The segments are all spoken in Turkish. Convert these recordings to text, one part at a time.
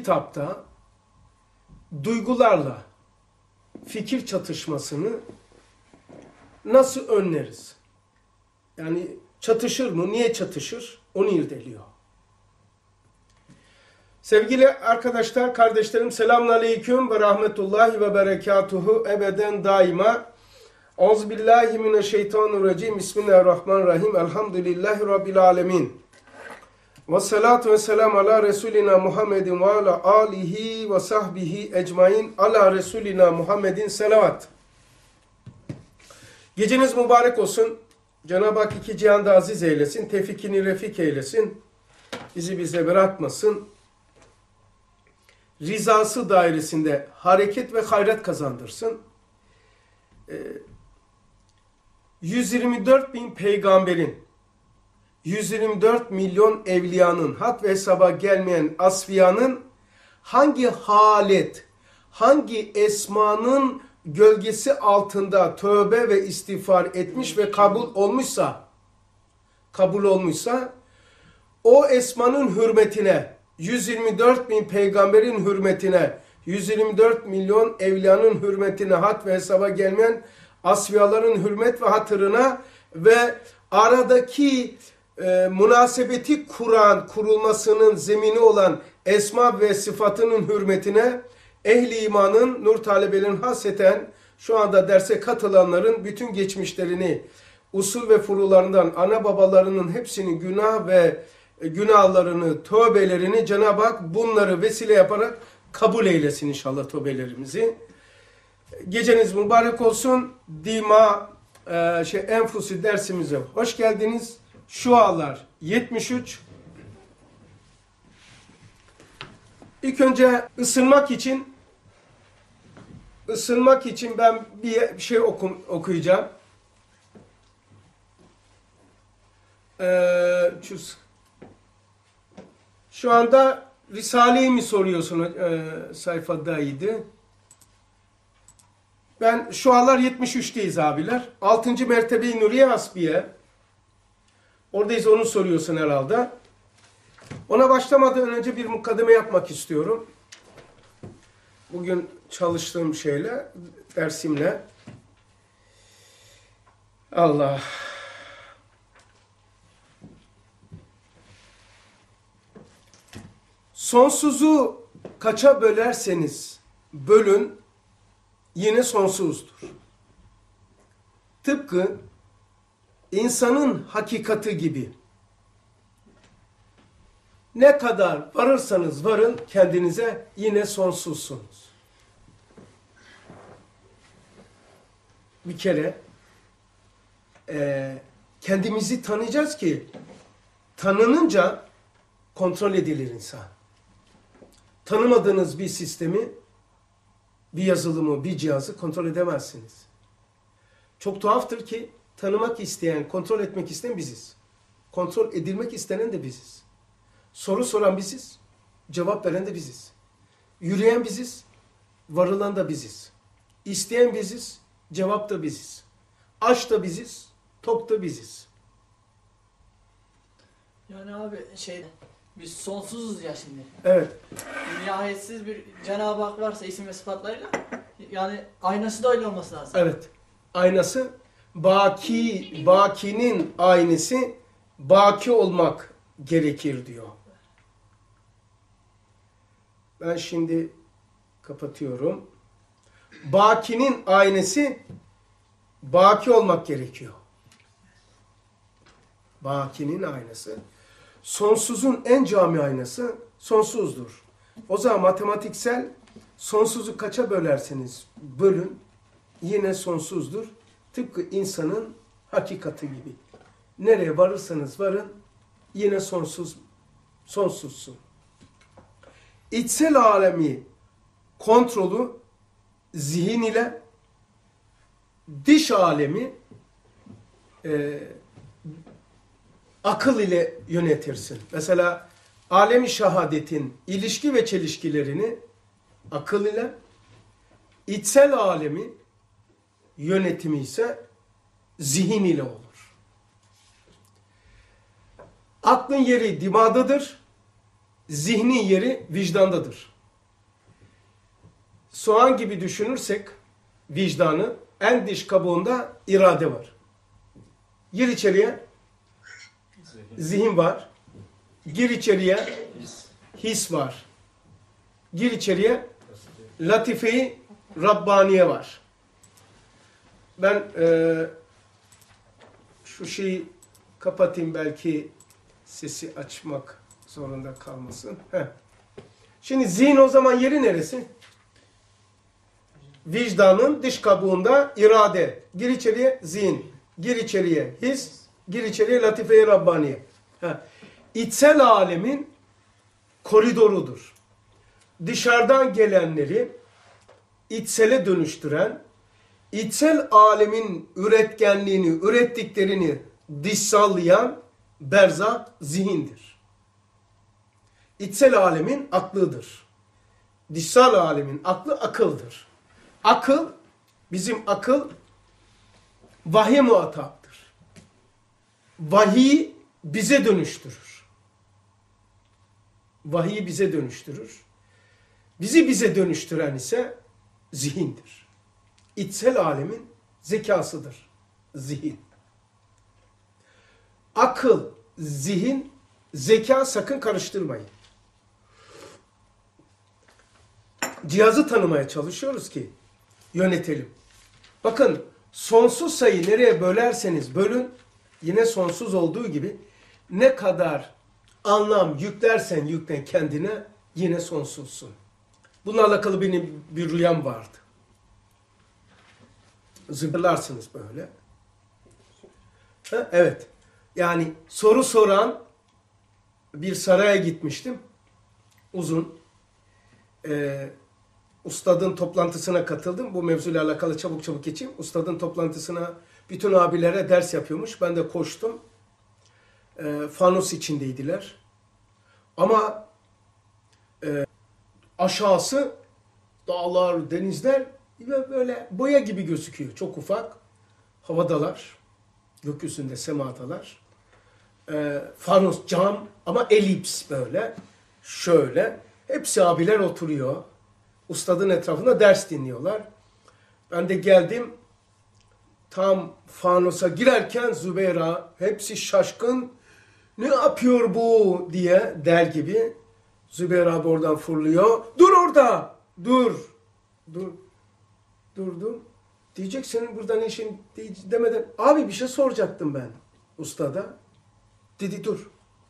kitapta duygularla fikir çatışmasını nasıl önleriz? Yani çatışır mı? Niye çatışır? Onu irdeliyor. Sevgili arkadaşlar, kardeşlerim, selamünaleyküm ve rahmetullahi ve berekatuhu ebeden daima. Euzubillahimineşşeytanirracim. Bismillahirrahmanirrahim. Elhamdülillahi Rabbil alemin. Ve salatu ve selam ala Resulina Muhammedin ve ala alihi ve sahbihi ecmain. Ala Resulina Muhammedin selavat. Geceniz mübarek olsun. Cenab-ı Hak iki cihanda aziz eylesin. Tevfikini refik eylesin. Bizi bize bırakmasın. Rizası dairesinde hareket ve hayret kazandırsın. 124 bin peygamberin, 124 milyon evliyanın, had ve hesaba gelmeyen asfiyanın hangi halet, hangi esmanın gölgesi altında tövbe ve istiğfar etmiş ve kabul olmuşsa, o esmanın hürmetine, 124 bin peygamberin hürmetine, 124 milyon evliyanın hürmetine, had ve hesaba gelmeyen asfiyaların hürmet ve hatırına ve aradaki münasebeti kurulmasının zemini olan esma ve sıfatının hürmetine, ehli imanın, nur talebelerin haseten şu anda derse katılanların bütün geçmişlerini, usul ve furularından ana babalarının hepsini günah ve günahlarını, tövbelerini Cenab-ı Hak bunları vesile yaparak kabul eylesin inşallah tövbelerimizi. Geceniz mübarek olsun. Enfusi dersimize hoş geldiniz. Şualar 73. İlk önce ısınmak için ben bir şey okuyacağım. Şu anda Risale'yi mi soruyorsun sayfadaydı? Ben şualar 73'teyiz abiler. 6. mertebe-i Nuriye Hasbiye. Oradayız, onu soruyorsun herhalde. Ona başlamadan önce bir mukaddime yapmak istiyorum. Bugün çalıştığım dersimle. Allah. Sonsuzu kaça bölerseniz bölün, yine sonsuzdur. Tıpkı insanın hakikati gibi. Ne kadar varırsanız varın kendinize, yine sonsuzsunuz. Bir kere kendimizi tanıyacağız ki tanınınca kontrol edilir insan. Tanımadığınız bir sistemi, bir yazılımı, bir cihazı kontrol edemezsiniz. Çok tuhaftır ki tanımak isteyen, kontrol etmek isteyen biziz. Kontrol edilmek istenen de biziz. Soru soran biziz, cevap veren de biziz. Yürüyen biziz, varılan da biziz. İsteyen biziz, cevap da biziz. Aç da biziz, tok da biziz. Yani abi biz sonsuzuz ya şimdi. Evet. Nihayetsiz bir Cenab-ı Hak varsa isim ve sıfatlarıyla, yani aynası da öyle olması lazım. Evet. Aynası bakinin aynısı baki olmak gerekir diyor. Ben şimdi kapatıyorum. Bakinin aynısı baki olmak gerekiyor. Bakinin aynası. Sonsuzun en cami aynası sonsuzdur. O zaman matematiksel sonsuzu kaça bölerseniz bölün, yine sonsuzdur. Tıpkı insanın hakikati gibi. Nereye varırsanız varın, yine sonsuzsun. İçsel alemi kontrolü zihin ile, dış alemi akıl ile yönetirsin. Mesela alemi şehadetin ilişki ve çelişkilerini akıl ile, içsel alemi yönetimi ise zihin ile olur. Aklın yeri dimağdadır, zihnin yeri vicdandadır. soğan gibi düşünürsek vicdanı, en dış kabuğunda irade var. Gir içeriye, zihin var. Gir içeriye, his var. Gir içeriye, latife-i Rabbaniye var. Ben şu şeyi kapatayım, belki sesi açmak zorunda kalmasın. Heh. Şimdi zihin o zaman yeri neresi? Vicdanın dış kabuğunda irade. Gir içeriye zihin. Gir içeriye his. Gir içeriye latife-i Rabbaniye. Heh. İçsel alemin koridorudur. Dışarıdan gelenleri içsele dönüştüren, içsel alemin üretkenliğini, ürettiklerini dışsallayan berzak zihindir. İçsel alemin aklıdır. Dışsal alemin aklı akıldır. Akıl, bizim akıl vahiy muhataptır. Vahiy bize dönüştürür. Vahiy bize dönüştürür. Bize dönüştüren ise zihindir. İçsel alemin zekasıdır zihin. Akıl, zihin, zeka sakın karıştırmayın. Cihazı tanımaya çalışıyoruz ki yönetelim. Bakın, sonsuz sayı nereye bölerseniz bölün, yine sonsuz olduğu gibi ne kadar anlam yüklersen yüklen kendine, yine sonsuzsun. Bununla alakalı benim bir rüyam vardı. Zımbırlarsınız böyle. Ha, evet. Yani soru soran bir saraya gitmiştim. Uzun. Ustadın toplantısına katıldım. Bu mevzuyla alakalı çabuk geçeyim. Ustadın toplantısına bütün abilere ders yapıyormuş. Ben de koştum. Fanus içindeydiler. Ama aşağısı dağlar, denizler böyle boya gibi gözüküyor. Çok ufak. Havadalar. Gökyüzünde, semadalar. Fanus, cam ama elips böyle. Şöyle. Hepsi abiler oturuyor. Ustadın etrafında ders dinliyorlar. Ben de geldim. Tam fanusa girerken Zübeyra, hepsi şaşkın. Ne yapıyor bu diye der gibi. Zübeyra abi oradan fırlıyor. Dur orada. Dur. Durdum. Diyecek senin buradan işin demeden. Abi bir şey soracaktım ben ustada. Dedi dur.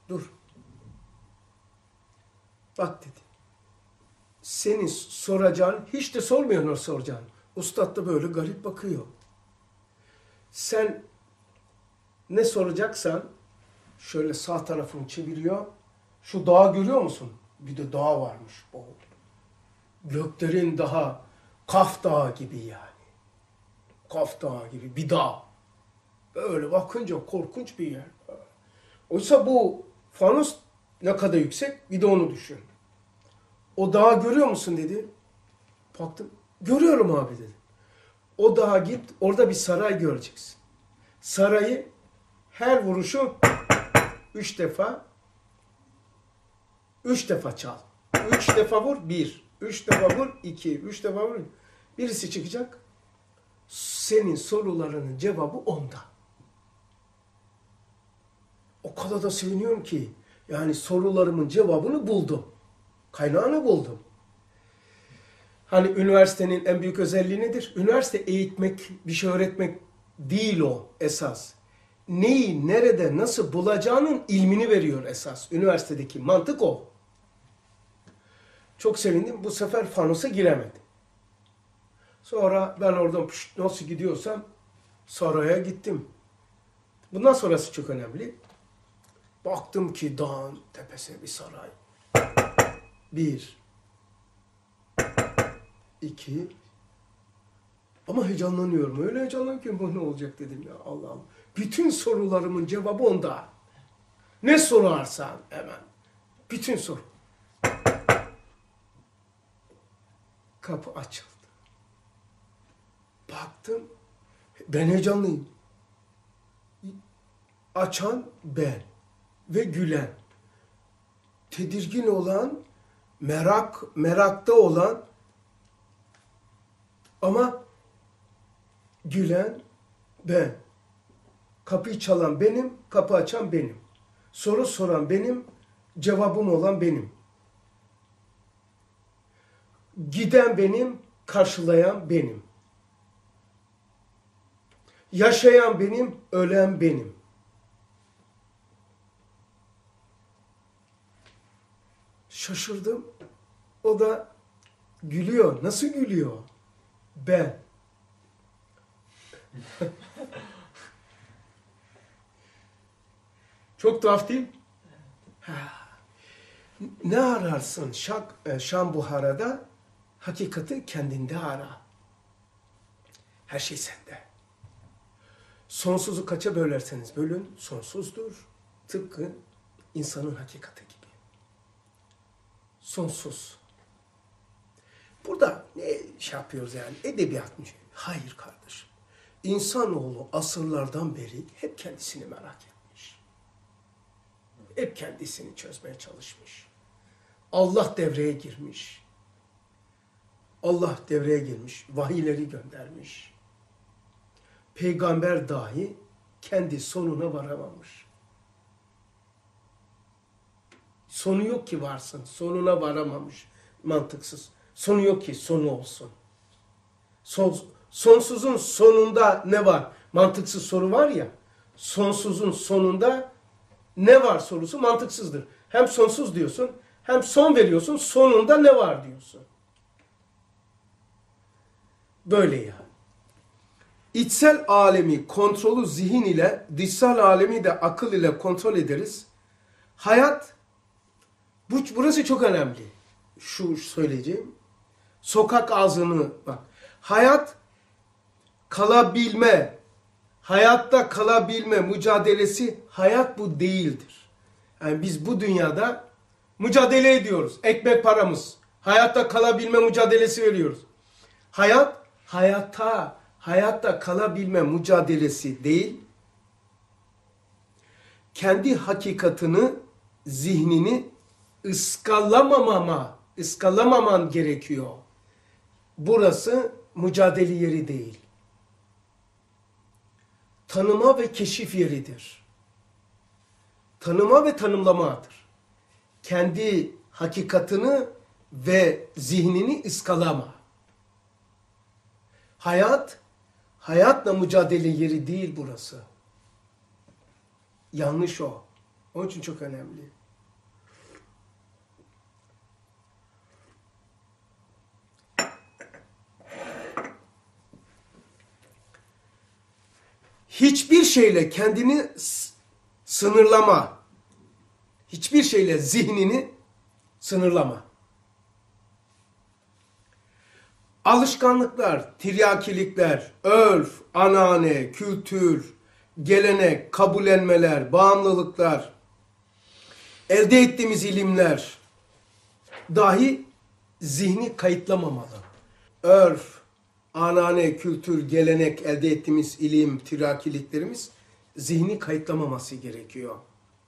Bak dedi. Senin soracağın hiç de sormuyor o soracağın. Ustad da böyle garip bakıyor. Sen ne soracaksan şöyle sağ tarafını çeviriyor. Şu dağı görüyor musun? Bir de dağ varmış. Göklerin daha Kaf Dağı gibi yani. Kaf Dağı gibi bir dağ. Böyle bakınca korkunç bir yer. Oysa bu fanus ne kadar yüksek, bir de onu düşün. O dağı görüyor musun dedi. Baktım. Görüyorum abi dedi. O dağa git, orada bir saray göreceksin. Sarayı her vuruşu 3 defa çal. 3 defa vur 1. 3 defa vur 2. 3 defa vur. Birisi çıkacak. Senin sorularının cevabı onda. O kadar da seviniyorum ki. Yani sorularımın cevabını buldum. Kaynağını buldum. Hani üniversitenin en büyük özelliği nedir? Üniversite eğitmek, bir şey öğretmek değil o esas. Neyi, nerede, nasıl bulacağının ilmini veriyor esas. Üniversitedeki mantık o. Çok sevindim. Bu sefer fanusa giremedim. Sonra ben oradan nasıl gidiyorsam saraya gittim. Bundan sonrası çok önemli. Baktım ki dağın tepesine bir saray. 1 2 Ama heyecanlanıyorum. Öyle heyecanlanıyorum ki bu ne olacak dedim ya. Allah Allah. Bütün sorularımın cevabı onda. Ne sorarsan hemen. Bütün soru. Kapı açıldı. Baktım. Ben heyecanlıyım. Açan ben. Ve gülen. Tedirgin olan, merakta olan Ama gülen ben. Kapıyı çalan benim, kapı açan benim. Soru soran benim, cevabım olan benim. Giden benim, karşılayan benim. Yaşayan benim, ölen benim. Şaşırdım. O da gülüyor. Nasıl gülüyor? Ben. Çok tuhaf değil mi? Ne ararsın Şam Buhara'da? Hakikati kendinde ara. Her şey sende. Sonsuzu kaça bölerseniz bölün, sonsuzdur. Tıpkı insanın hakikati gibi. Sonsuz. Burada ne şey yapıyoruz yani? Edebiyat mı? Hayır kardeşim. İnsanoğlu asırlardan beri hep kendisini merak etmiş. Hep kendisini çözmeye çalışmış. Allah devreye girmiş. Allah devreye girmiş. Vahiyleri göndermiş. Peygamber dahi kendi sonuna varamamış. Sonu yok ki varsın. Sonuna varamamış. Mantıksız. Sonu yok ki sonu olsun. Sonsuzun sonunda ne var? Mantıksız soru var ya. Sonsuzun sonunda ne var sorusu mantıksızdır. Hem sonsuz diyorsun, hem son veriyorsun, sonunda ne var diyorsun. Böyle ya. İçsel alemi kontrolü zihin ile, dışsal alemi de akıl ile kontrol ederiz. Hayat, burası çok önemli. Şu söyleyeceğim. Sokak ağzını bak. Hayat kalabilme, hayatta kalabilme mücadelesi, hayat bu değildir. Yani biz bu dünyada mücadele ediyoruz. Ekmek paramız. Hayatta kalabilme mücadelesi veriyoruz. Hayat, hayatta kalabilme mücadelesi değil, kendi hakikatini, zihnini ıskalamaman gerekiyor. Burası mücadele yeri değil. Tanıma ve keşif yeridir. Tanıma ve tanımlamadır. Kendi hakikatini ve zihnini ıskalama. Hayatla mücadele yeri değil burası. Yanlış o. Onun için çok önemli. Hiçbir şeyle kendini sınırlama. Hiçbir şeyle zihnini sınırlama. Alışkanlıklar, tiryakilikler, örf, anane, kültür, gelenek, kabullenmeler, bağımlılıklar, elde ettiğimiz ilimler dahi zihni kayıtlamamalı. Örf, anane, kültür, gelenek, elde ettiğimiz ilim, tiryakiliklerimiz zihni kayıtlamaması gerekiyor.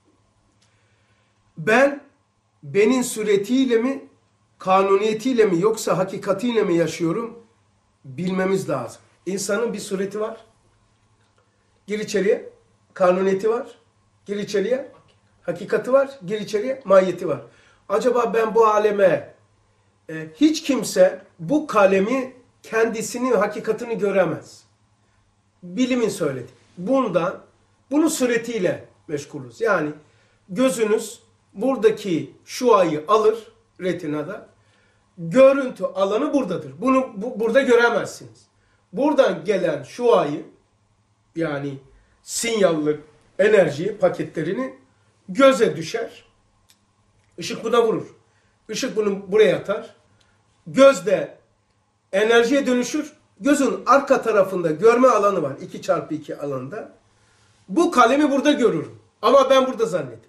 Benim suretiyle mi, kanuniyetiyle mi yoksa hakikatiyle mi yaşıyorum bilmemiz lazım. İnsanın bir sureti var. Gir içeriye. Kanuniyeti var. Gir içeriye. Hakikati var. Gir içeriye. Mahiyeti var. Acaba ben bu aleme hiç kimse bu kalemi kendisini ve hakikatini göremez. Bilimin söyledi. Bunun suretiyle meşgulüz. Yani gözünüz buradaki şuayı alır retinada. Görüntü alanı buradadır. Bunu burada göremezsiniz. Buradan gelen şuayı yani sinyalli enerji paketlerini göze düşer. Işık buna vurur. Işık bunu buraya atar. Gözde enerjiye dönüşür. Gözün arka tarafında görme alanı var. 2x2 alanında. Bu kalemi burada görürüm. Ama ben burada zannederim.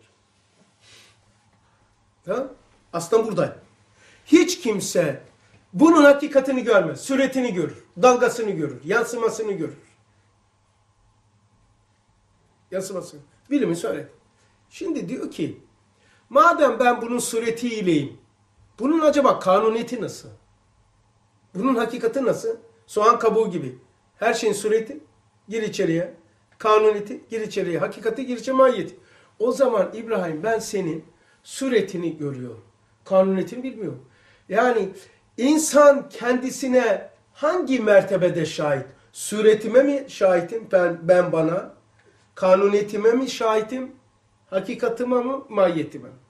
Tamam? Aslında buradayım. Hiç kimse bunun hakikatini görmez. Suretini görür. Dalgasını görür. Yansımasını görür. Yansımasını. Bilimi söyledi. Şimdi diyor ki madem ben bunun suretiyleyim, bunun acaba kanuniyeti nasıl? Bunun hakikati nasıl? Soğan kabuğu gibi. Her şeyin sureti gir içeriye. Kanuniyeti gir içeriye. Hakikati gir içeriye, mahiyeti. O zaman İbrahim ben senin suretini görüyorum. Kanuniyetini bilmiyorum. Yani insan kendisine hangi mertebede şahit? Suretime mi şahitim ben bana? Kanuniyetime mi şahitim? Hakikatime mi? Mahiyetime mi?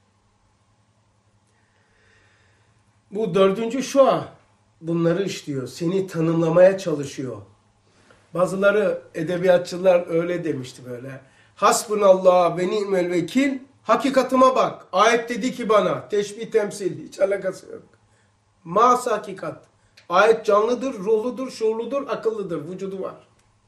Bu dördüncü şua bunları işliyor. Seni tanımlamaya çalışıyor. Bazıları edebiyatçılar öyle demişti böyle. Hasbunallah ve ni'mel vekil. Hakikatıma bak. Ayet dedi ki bana. Teşbih temsil. Hiç alakası yok. Mas hakikat. Ayet canlıdır, ruhludur, şuurludur, akıllıdır. Vücudu var.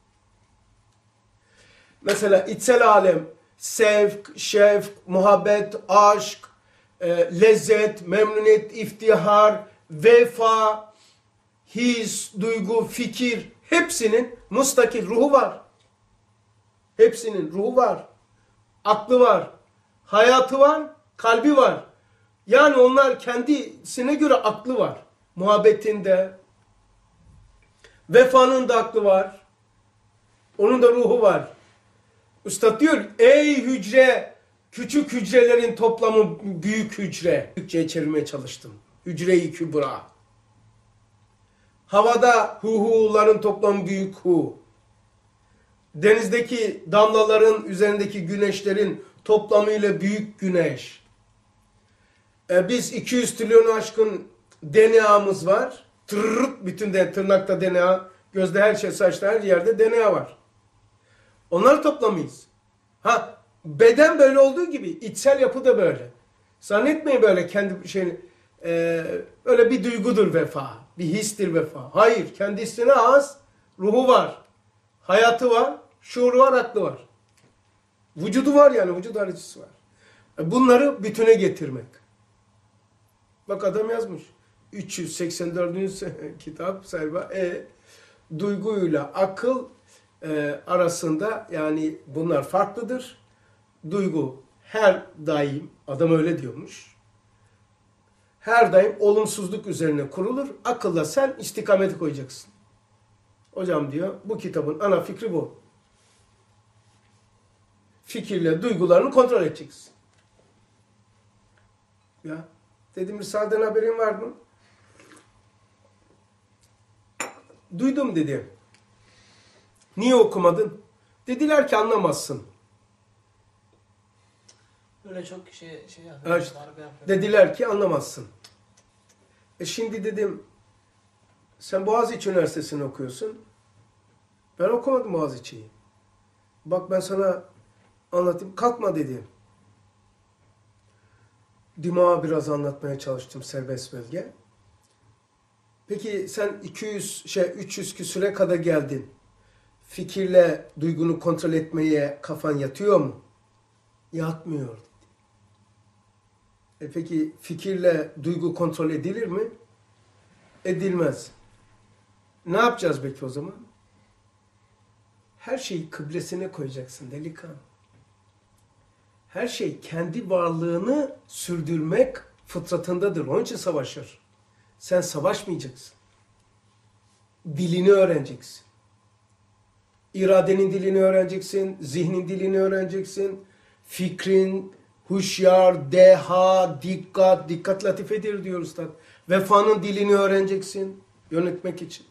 Mesela içsel alem. Sevk, şevk, muhabbet, aşk, lezzet, memnuniyet, iftihar, vefa, his, duygu, fikir hepsinin mustakil ruhu var. Hepsinin ruhu var. Aklı var. Hayatı var. Kalbi var. Yani onlar kendisine göre aklı var. Muhabbetinde. Vefanın da aklı var. Onun da ruhu var. Üstad diyor ey hücre, küçük hücrelerin toplamı büyük hücre. Türkçe'ye çevirmeye çalıştım. Hücre-i kübra. Havada hu'ların toplamı büyük hu. Denizdeki damlaların üzerindeki güneşlerin toplamıyla büyük güneş. Biz 200 trilyonu aşkın DNA'mız var. Bütün tırnakta DNA, gözde her şey, saçta her yerde DNA var. Onları toplamayız. Beden böyle olduğu gibi içsel yapı da böyle. Zannetmeyin böyle kendi şeyini öyle bir duygudur vefa, bir histir vefa. Hayır, kendisine has ruhu var, hayatı var, şuuru var, aklı var. Vücudu var yani, vücut haricisi var. Bunları bütüne getirmek. Bak adam yazmış. 384. kitap sayfa. Duyguyla akıl arasında yani bunlar farklıdır. Duygu her daim, adam öyle diyormuş. Her daim olumsuzluk üzerine kurulur. Akılla sen istikameti koyacaksın. Hocam diyor bu kitabın ana fikri bu. Fikirle duygularını kontrol edeceksin. Ya dedim Risale'den haberin var mı? Duydum dedi. Niye okumadın? Dediler ki anlamazsın. Böyle çok şey yapıyor. Evet, dediler ki anlamazsın. Şimdi dedim sen Boğaziçi Üniversitesi'ni okuyorsun. Ben okumadım Boğaziçi'yi. Bak ben sana anlatayım. Kalkma dedi. Dimağa biraz anlatmaya çalıştım serbest bölge. Peki sen 300 küsüre kadar geldin. Fikirle duygunu kontrol etmeye kafan yatıyor mu? Yatmıyor dedi. Peki fikirle duygu kontrol edilir mi? Edilmez. Ne yapacağız peki o zaman? Her şeyi kıblesine koyacaksın delikanlı. Her şey kendi varlığını sürdürmek fıtratındadır. Onun için savaşır. Sen savaşmayacaksın. Dilini öğreneceksin. İradenin dilini öğreneceksin. Zihnin dilini öğreneceksin. Fikrin, huşyar, deha, dikkat latifedir diyor Üstad. Vefanın dilini öğreneceksin. Yönetmek için.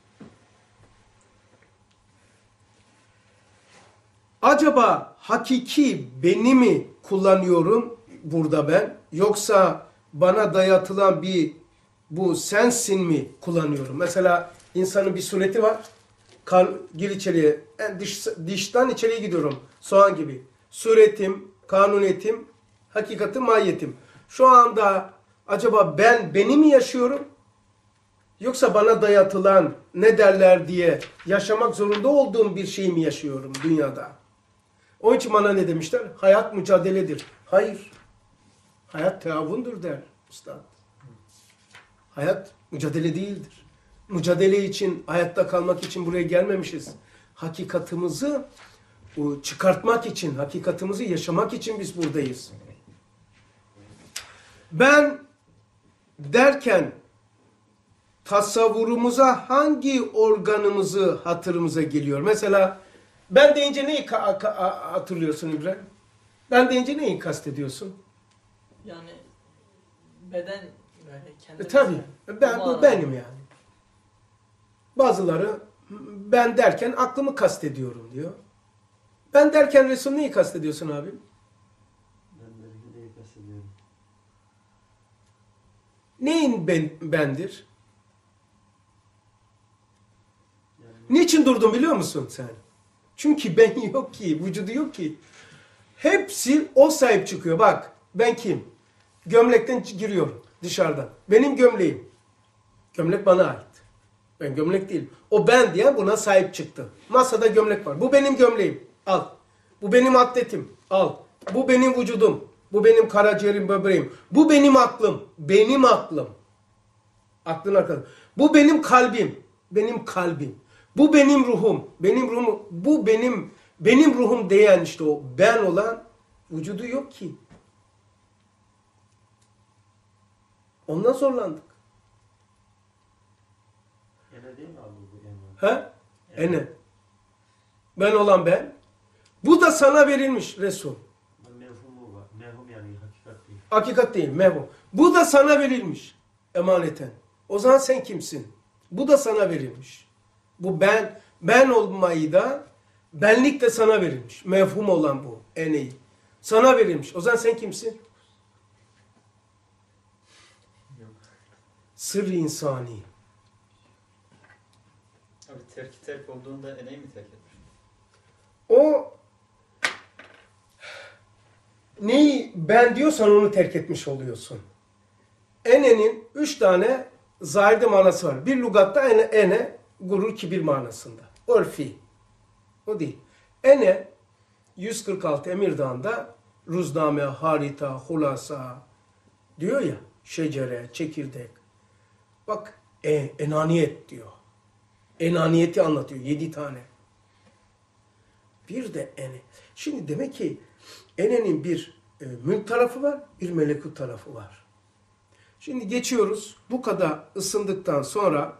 Acaba hakiki beni mi kullanıyorum burada ben? Yoksa bana dayatılan bu sensin mi kullanıyorum? Mesela insanın bir sureti var. Gir içeriye. Yani dıştan içeriye gidiyorum. Soğan gibi. Suretim, kanuniyetim, hakikatim, mahiyetim. Şu anda acaba beni mi yaşıyorum? Yoksa bana dayatılan ne derler diye yaşamak zorunda olduğum bir şey mi yaşıyorum dünyada? Onun için bana ne demişler? Hayat mücadeledir. Hayır. Hayat teavundur der Üstad. Hayat mücadele değildir. Mücadele için, hayatta kalmak için buraya gelmemişiz. Hakikatimizi çıkartmak için, hakikatimizi yaşamak için biz buradayız. Ben derken tasavvurumuza hangi organımızı hatırımıza geliyor? Mesela ben deyince neyi hatırlıyorsun İbrahim? Ben deyince neyi kastediyorsun? Yani beden böyle kendimiz. Tabii. Bu benim yani. Bazıları ben derken aklımı kastediyorum diyor. Ben derken Resul neyi kastediyorsun abi? Ben derken neyi kastediyorum? Neyin bendir? Yani Niçin durdun biliyor musun sen? Çünkü ben yok ki, vücudu yok ki. Hepsi o sahip çıkıyor. Bak ben kim? Gömlekten giriyorum dışarıdan. Benim gömleğim. Gömlek bana ait. Ben gömlek değilim. O ben diye buna sahip çıktı. Masada gömlek var. Bu benim gömleğim. Al. Bu benim atletim. Al. Bu benim vücudum. Bu benim karaciğerim, böbreğim. Bu benim aklım. Benim aklım. Aklın arkadaşı. Bu benim kalbim. Benim kalbim. Bu benim ruhum. Benim ruhum. Bu benim ruhum diyen işte o ben olan vücudu yok ki. Ondan zorlandık. ene değil mi abi bu ene? He? Ene. Ben olan ben. Bu da sana verilmiş Resul. Mevhumu var. Mevhum yani hakikat değil. Hakikat değil, mevhu. Bu da sana verilmiş emaneten. O zaman sen kimsin? Bu da sana verilmiş. Bu ben olmayı da benlik de sana verilmiş. Mevhum olan bu eneyi. Sana verilmiş. O zaman sen kimsin? Yok. Sır-ı insani. Abi terk olduğunda eneyi mi terk etmiş? O neyi ben diyorsan onu terk etmiş oluyorsun. Enenin 3 tane zahirde manası var. Bir lügatta ene gurur kibir manasında. Örfi. O değil. Ene 146 Emir Dağı'nda ruzname, harita, hulasa diyor ya şecere, çekirdek. Bak enaniyet diyor. Enaniyeti anlatıyor. 7 tane. Bir de ene. Şimdi demek ki enenin bir mülk tarafı var, bir melekut tarafı var. Şimdi geçiyoruz. Bu kadar ısındıktan sonra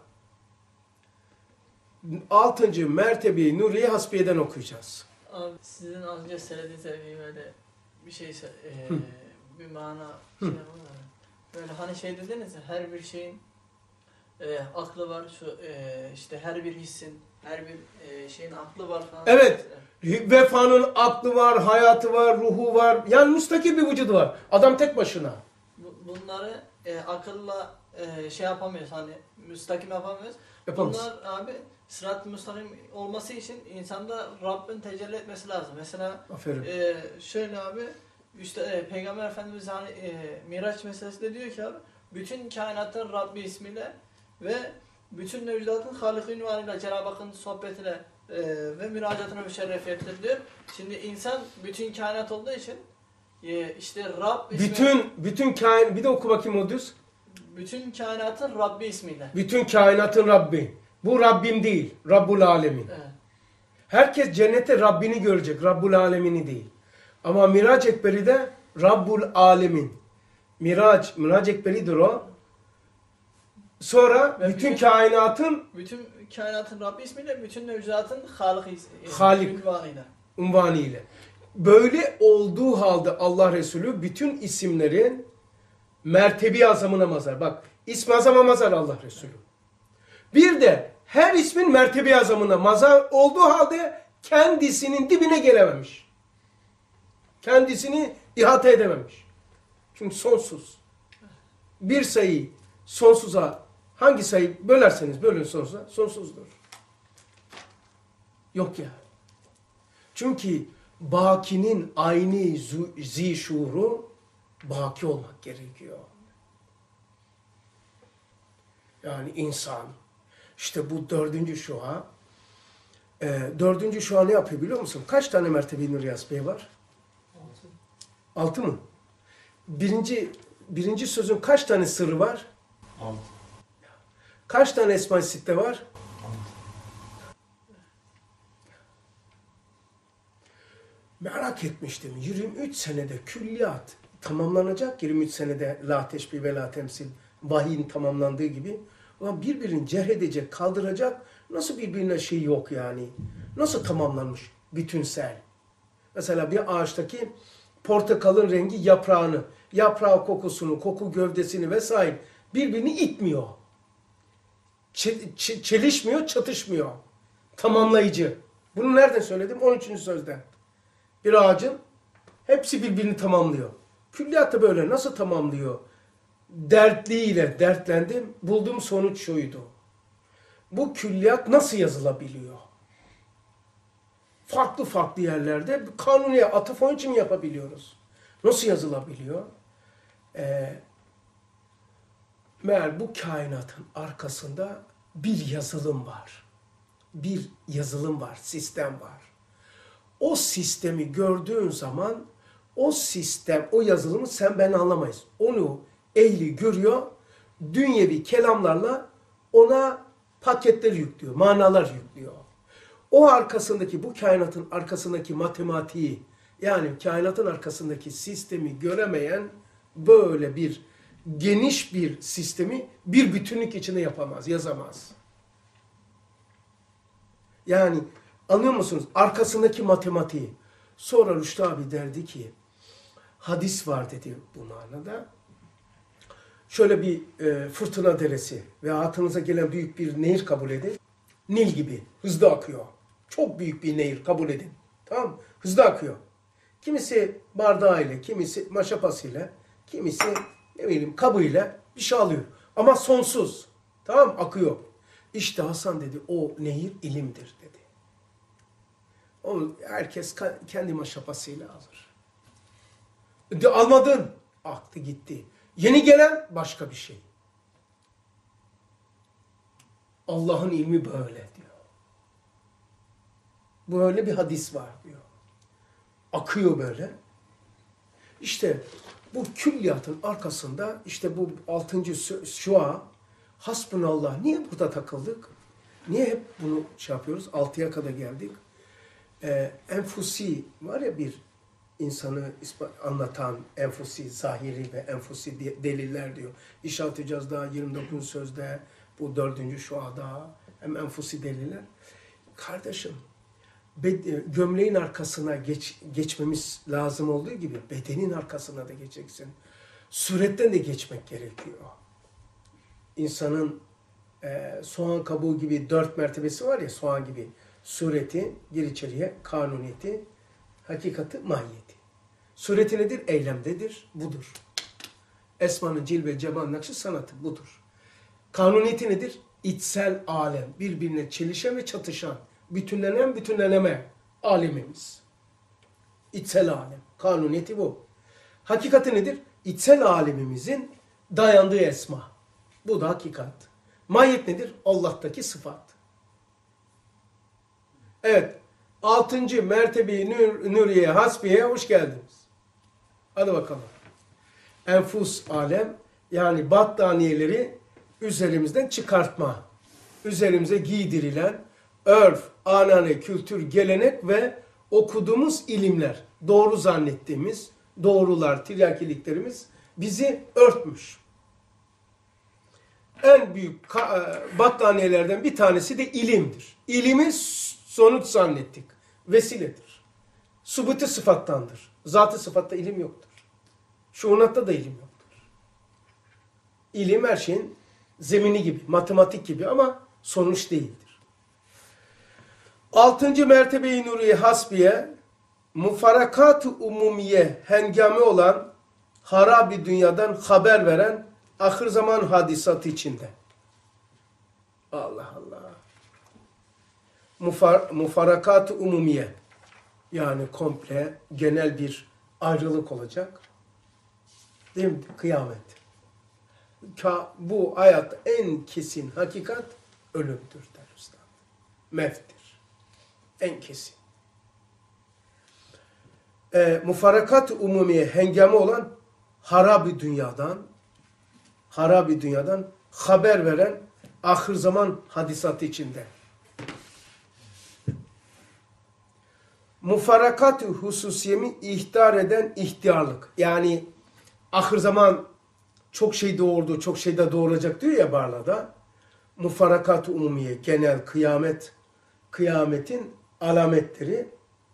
6. mertebeyi Nuriye Hasbiye'den okuyacağız. Abi sizin az önce söylediğiniz gibi böyle bir şey bir mana şey var. Böyle hani şey dediniz ya her bir şeyin aklı var işte her bir hissin her bir şeyin aklı var falan. Evet. Vefanın aklı var, hayatı var, ruhu var. Yani müstakil bir vücudu var. Adam tek başına. Bunları akılla şey yapamıyoruz hani müstakim yapamıyoruz. Yapamaz. Bunlar abi sırat-ı müstakim olması için insanda Rabbin tecelli etmesi lazım. Mesela Aferin. şöyle abi işte Peygamber Efendimiz hani Miraç meselesinde diyor ki abi bütün kainatın Rabbi ismiyle ve bütün mevcudatın Halik-i ünvanıyla Cenab-ı Hakk'ın sohbetine ve müracatına müşerrefiyettir diyor. Şimdi insan bütün kainat olduğu için işte Rab ismi Bütün kain bir de oku bakayım o düz. bütün kainatın Rabbi ismiyle. Bütün kainatın Rabbi. Bu Rabbim değil. Rabbul Alemin. Evet. Herkes cennette Rabbini görecek. Rabbul Alemini değil. Ama Miraç Ekberi'de Rabbul Alemin. Miraç Ekberi'dir o. Sonra Ve bütün kainatın bütün kainatın Rabbi ismiyle bütün mevcudatın Halik Halik. ünvanıyla. unvanı ile. Böyle olduğu halde Allah Resulü bütün isimlerin mertebi azamına mazhar. Bak ismi azama mazhar Allah Resulü. Bir de her ismin mertebi azamına mazhar olduğu halde kendisinin dibine gelememiş. Kendisini ihata edememiş. Çünkü sonsuz. Bir sayı sonsuza hangi sayı bölerseniz bölün sonsuza sonsuzdur. Yok ya. Çünkü bakinin aynı zişuru baki olmak gerekiyor. Yani insan işte bu 4. şua 4. şua ne yapıyor biliyor musun? Kaç tane mertebe-i Nuriyas Bey var? 6 mı? Birinci sözün kaç tane sırrı var? 6. Kaç tane Esma-i Sitte var? 6. Merak etmiştim. 23 senede külliyat tamamlanacak. 23 senede la teşbih ve la temsil vahiyin tamamlandığı gibi. Ama birbirini cerh edecek, kaldıracak nasıl birbirine şey yok yani. Nasıl tamamlanmış bütünsel. Mesela bir ağaçtaki portakalın rengi yaprağını, yaprağı kokusunu, koku gövdesini vesaire birbirini itmiyor. Çelişmiyor, çatışmıyor. Tamamlayıcı. Bunu nereden söyledim? 13. sözden. Bir ağacın hepsi birbirini tamamlıyor. Külliyat da böyle nasıl tamamlıyor? Dertliyle dertlendim. Bulduğum sonuç şuydu. Bu külliyat nasıl yazılabiliyor? Farklı farklı yerlerde kanuniye atıf onun için mi yapabiliyoruz? Nasıl yazılabiliyor? Meğer bu kainatın arkasında bir yazılım var. Bir yazılım var, sistem var. O sistemi gördüğün zaman o sistem, o yazılımı sen ben anlamayız. Onu ehli görüyor, dünyevi kelamlarla ona paketler yüklüyor, manalar yüklüyor. O arkasındaki, bu kainatın arkasındaki matematiği, yani kainatın arkasındaki sistemi göremeyen böyle bir geniş bir sistemi bir bütünlük içinde yapamaz, yazamaz. Yani anlıyor musunuz? Arkasındaki matematiği. Sonra Rüştü abi derdi ki, hadis var dedi bu manada. Şöyle bir fırtına deresi ve hayatınıza gelen büyük bir nehir kabul edin. Nil gibi hızlı akıyor. Çok büyük bir nehir kabul edin. Tamam mı? Hızlı akıyor. Kimisi bardağıyla, kimisi maşapasıyla, kimisi ne bileyim kabıyla bir şey alıyor. Ama sonsuz. Tamam mı? Akıyor. İşte Hasan dedi o nehir ilimdir dedi. Onu herkes kendi maşapasıyla alır. Almadın. Aktı gitti. Yeni gelen başka bir şey. Allah'ın ilmi böyle diyor. Böyle bir hadis var diyor. Akıyor böyle. İşte bu külliyatın arkasında işte bu 6. şua hasbunallah. Niye burada takıldık? Niye hep bunu şey yapıyoruz? 6'ya kadar geldik. Enfusi var ya bir insanı anlatan enfusi, zahiri ve enfusi deliller diyor. İşaret İcaz'da 29. sözde bu 4. şuada hem enfusi deliller. Kardeşim gömleğin arkasına geçmemiz lazım olduğu gibi bedenin arkasına da geçeceksin. Suretten de geçmek gerekiyor. İnsanın soğan kabuğu gibi 4 mertebesi var ya soğan gibi. Sureti, gir içeriye, kanuniyeti, hakikati, mahiyeti. Sureti nedir? Eylemdedir. Budur. Esmanın cilve, cemal, nakşı, sanatı budur. Kanuniyeti nedir? İçsel alem. Birbirine çelişen ve çatışan. Bütünlenen, bütünleneme alemimiz. İçsel alem. Kanuniyeti bu. Hakikati nedir? İçsel alemimizin dayandığı esma. Bu da hakikat. Mahiyet nedir? Allah'taki sıfat. Evet. 6. mertebeyi Nuriye Hasbiye'ye hoş geldiniz. Hadi bakalım. Enfus alem yani battaniyeleri üzerimizden çıkartma. Üzerimize giydirilen örf, anane, kültür, gelenek ve okuduğumuz ilimler, doğru zannettiğimiz doğrular, tiryakiliklerimiz bizi örtmüş. En büyük battaniyelerden bir tanesi de ilimdir. İlimi sonuç zannettik. Vesiledir. Subuti sıfattandır. Zat-ı sıfatta ilim yoktur. Şuunatta da ilim yoktur. İlim her şeyin zemini gibi, matematik gibi ama sonuç değildir. 6. mertebe-i nuri hasbiye, mufarakat-ı umumiye hengame olan harabi dünyadan haber veren ahir zaman hadisatı içinde. Allah Allah. Mufarakat-ı umumiye yani komple genel bir ayrılık olacak. Değil mi? Kıyamet. Bu hayatta en kesin hakikat ölümdür der Üstad. Mevttir. En kesin. Mufarakat-ı umumiye hengame olan harabi dünyadan haber veren ahir zaman hadisatı içinde. Mufarakat-ı hususiyemi ihtar eden ihtiyarlık. Yani ahir zaman çok şey doğurdu, çok şey de doğuracak diyor ya Barla'da. Mufarakat-ı umumiye, genel kıyametin alametleri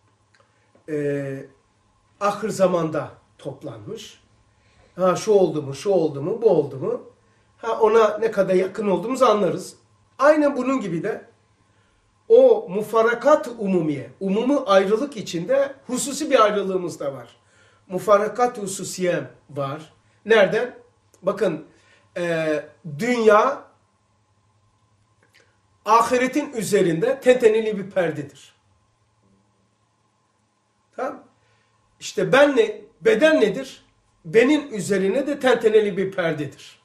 ahir zamanda toplanmış. Ha şu oldu mu, şu oldu mu, bu oldu mu? Ha ona ne kadar yakın olduğumuzu anlarız. Aynen bunun gibi de o mufarakat-ı umumiye, umumi ayrılık içinde hususi bir ayrılığımız da var. Mufarakat-ı hususiye var. Nereden? Bakın dünya ahiretin üzerinde tenteneli bir perdedir. Tamam? İşte beden nedir? Benin üzerine de tenteneli bir perdedir.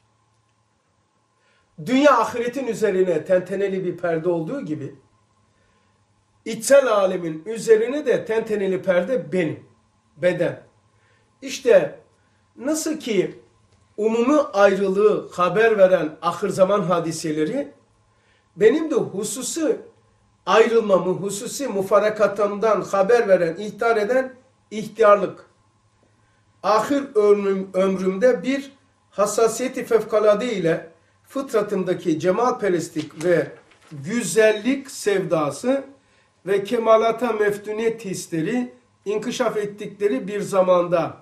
Dünya ahiretin üzerine tenteneli bir perde olduğu gibi içsel alemin üzerine de tenteneli perde benim, beden. İşte nasıl ki umumi ayrılığı haber veren ahir zaman hadiseleri benim de hususi ayrılmamı, hususi mufarakatımdan haber veren, ihtar eden ihtiyarlık. Ahir ömrümde bir hassasiyeti fevkalade ile fıtratımdaki cemalperestlik ve güzellik sevdası ve kemalata meftuniyet hisleri inkişaf ettikleri bir zamanda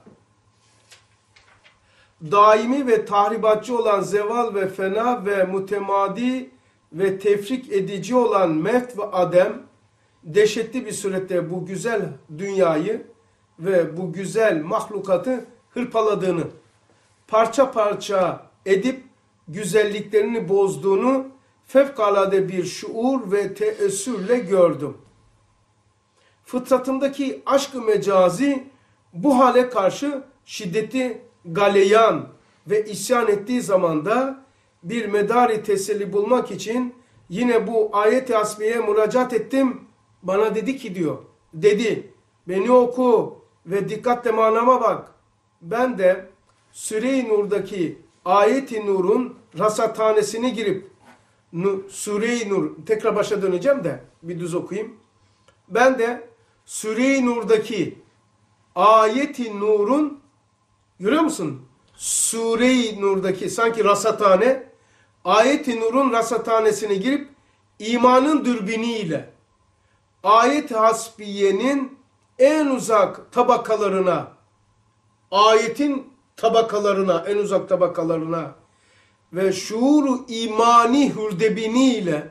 daimi ve tahribatçı olan zeval ve fena ve mütemadi ve tefrik edici olan mevt ve adem dehşetli bir surette bu güzel dünyayı ve bu güzel mahlukatı hırpaladığını, parça parça edip güzelliklerini bozduğunu fevkalade bir şuur ve teessürle gördüm. Fıtratımdaki aşk-ı mecazi bu hale karşı şiddeti galeyan ve isyan ettiği zamanda bir medari teselli bulmak için yine bu ayet-i hasbiyeye müracaat ettim. Bana dedi ki diyor, dedi beni oku ve dikkatle manama bak. Ben de Süre-i Nur'daki ayet-i Nur'un rasathanesine girip Süre-i Nur, tekrar başa döneceğim de bir düz okuyayım. Ben de Süre-i Nur'daki ayet-i Nur'un, görüyor musun? Süre-i Nur'daki sanki rasathane, ayet-i Nur'un rasathanesine girip imanın dürbiniyle ayet-i hasbiyenin en uzak tabakalarına, ayetin tabakalarına, en uzak tabakalarına ve şuuru imani hürdebiniyle,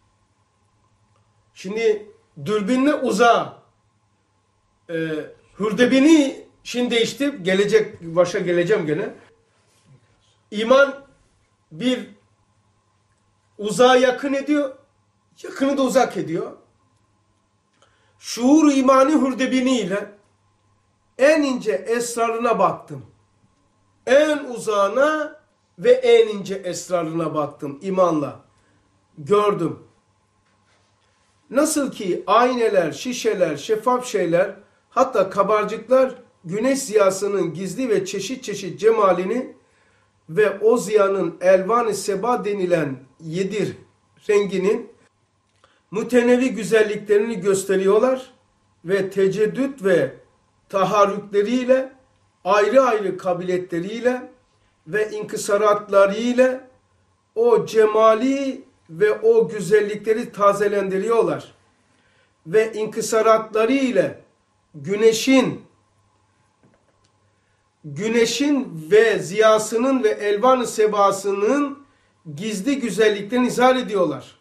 şimdi dürbinle uzağa, hürdebini şimdi değişti, başa geleceğim gene. İman bir uzağa yakın ediyor, yakını da uzak ediyor. Şuur imani hürdebiniyle en ince esrarına baktım. En uzağına ve en ince esrarına baktım imanla. Gördüm. Nasıl ki ayneler, şişeler, şeffaf şeyler, hatta kabarcıklar güneş ziyasının gizli ve çeşit çeşit cemalini ve o ziyanın elvan-ı seba denilen 7 renginin mütenevi güzelliklerini gösteriyorlar ve teceddüt ve taharrükleriyle, ayrı ayrı kabiliyetleriyle ve inkısaratlarıyla o cemali ve o güzellikleri tazelendiriyorlar. Ve inkısaratlarıyla güneşin ve ziyasının ve elvan-ı sebasının gizli güzelliklerini izhar ediyorlar.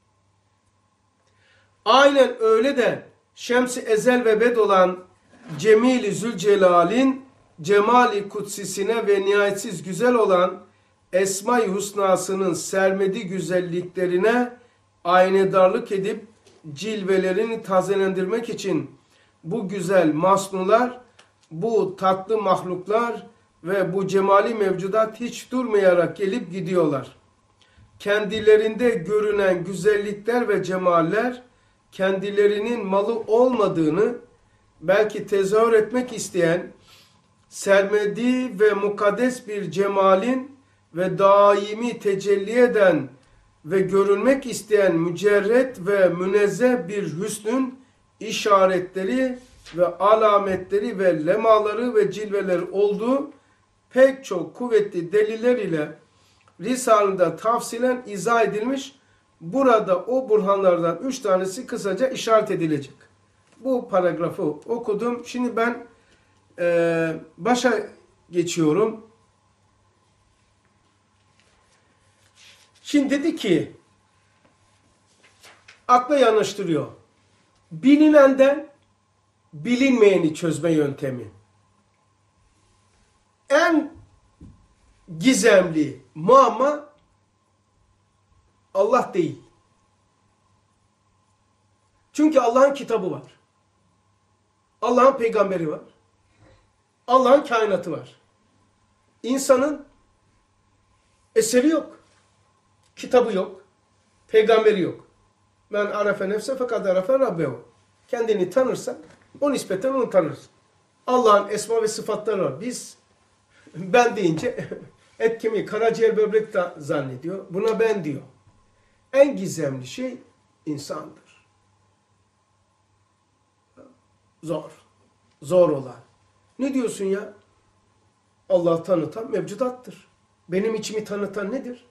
Aynen öyle de Şems-i Ezel ve Bed olan Cemil-i Zülcelal'in cemali kutsisine ve nihayetsiz güzel olan Esma-i Husnasının sermedi güzelliklerine aynedarlık edip cilvelerini tazelendirmek için bu güzel masnular, bu tatlı mahluklar ve bu cemali mevcudat hiç durmayarak gelip gidiyorlar. Kendilerinde görünen güzellikler ve cemaller kendilerinin malı olmadığını belki tezahür etmek isteyen sermedi ve mukaddes bir cemalin ve daimi tecelli eden ve görünmek isteyen mücerret ve münezzeh bir hüsnün işaretleri ve alametleri ve lemaları ve cilveleri olduğu pek çok kuvvetli deliller ile Risale'de tafsilen izah edilmiş. Burada o burhanlardan 3 tanesi kısaca işaret edilecek. Bu paragrafı okudum. Şimdi ben başa geçiyorum. Şimdi dedi ki akla yanaştırıyor. Bilinenden bilinmeyeni çözme yöntemi. En gizemli muamma Allah değil. Çünkü Allah'ın kitabı var. Allah'ın peygamberi var. Allah'ın kainatı var. İnsanın eseri yok. Kitabı yok. Peygamberi yok. Men arefe nefse fakat arefe rabbehu. Kendini tanırsan o nispeten onu tanırsın. Allah'ın esma ve sıfatları var. Ben deyince et kemiği, karaciğer, böbrek de zannediyor. Buna ben diyor. En gizemli şey insandır. Zor. Zor olan. Ne diyorsun ya? Allah'ı tanıtan mevcudattır. Benim içimi tanıtan nedir?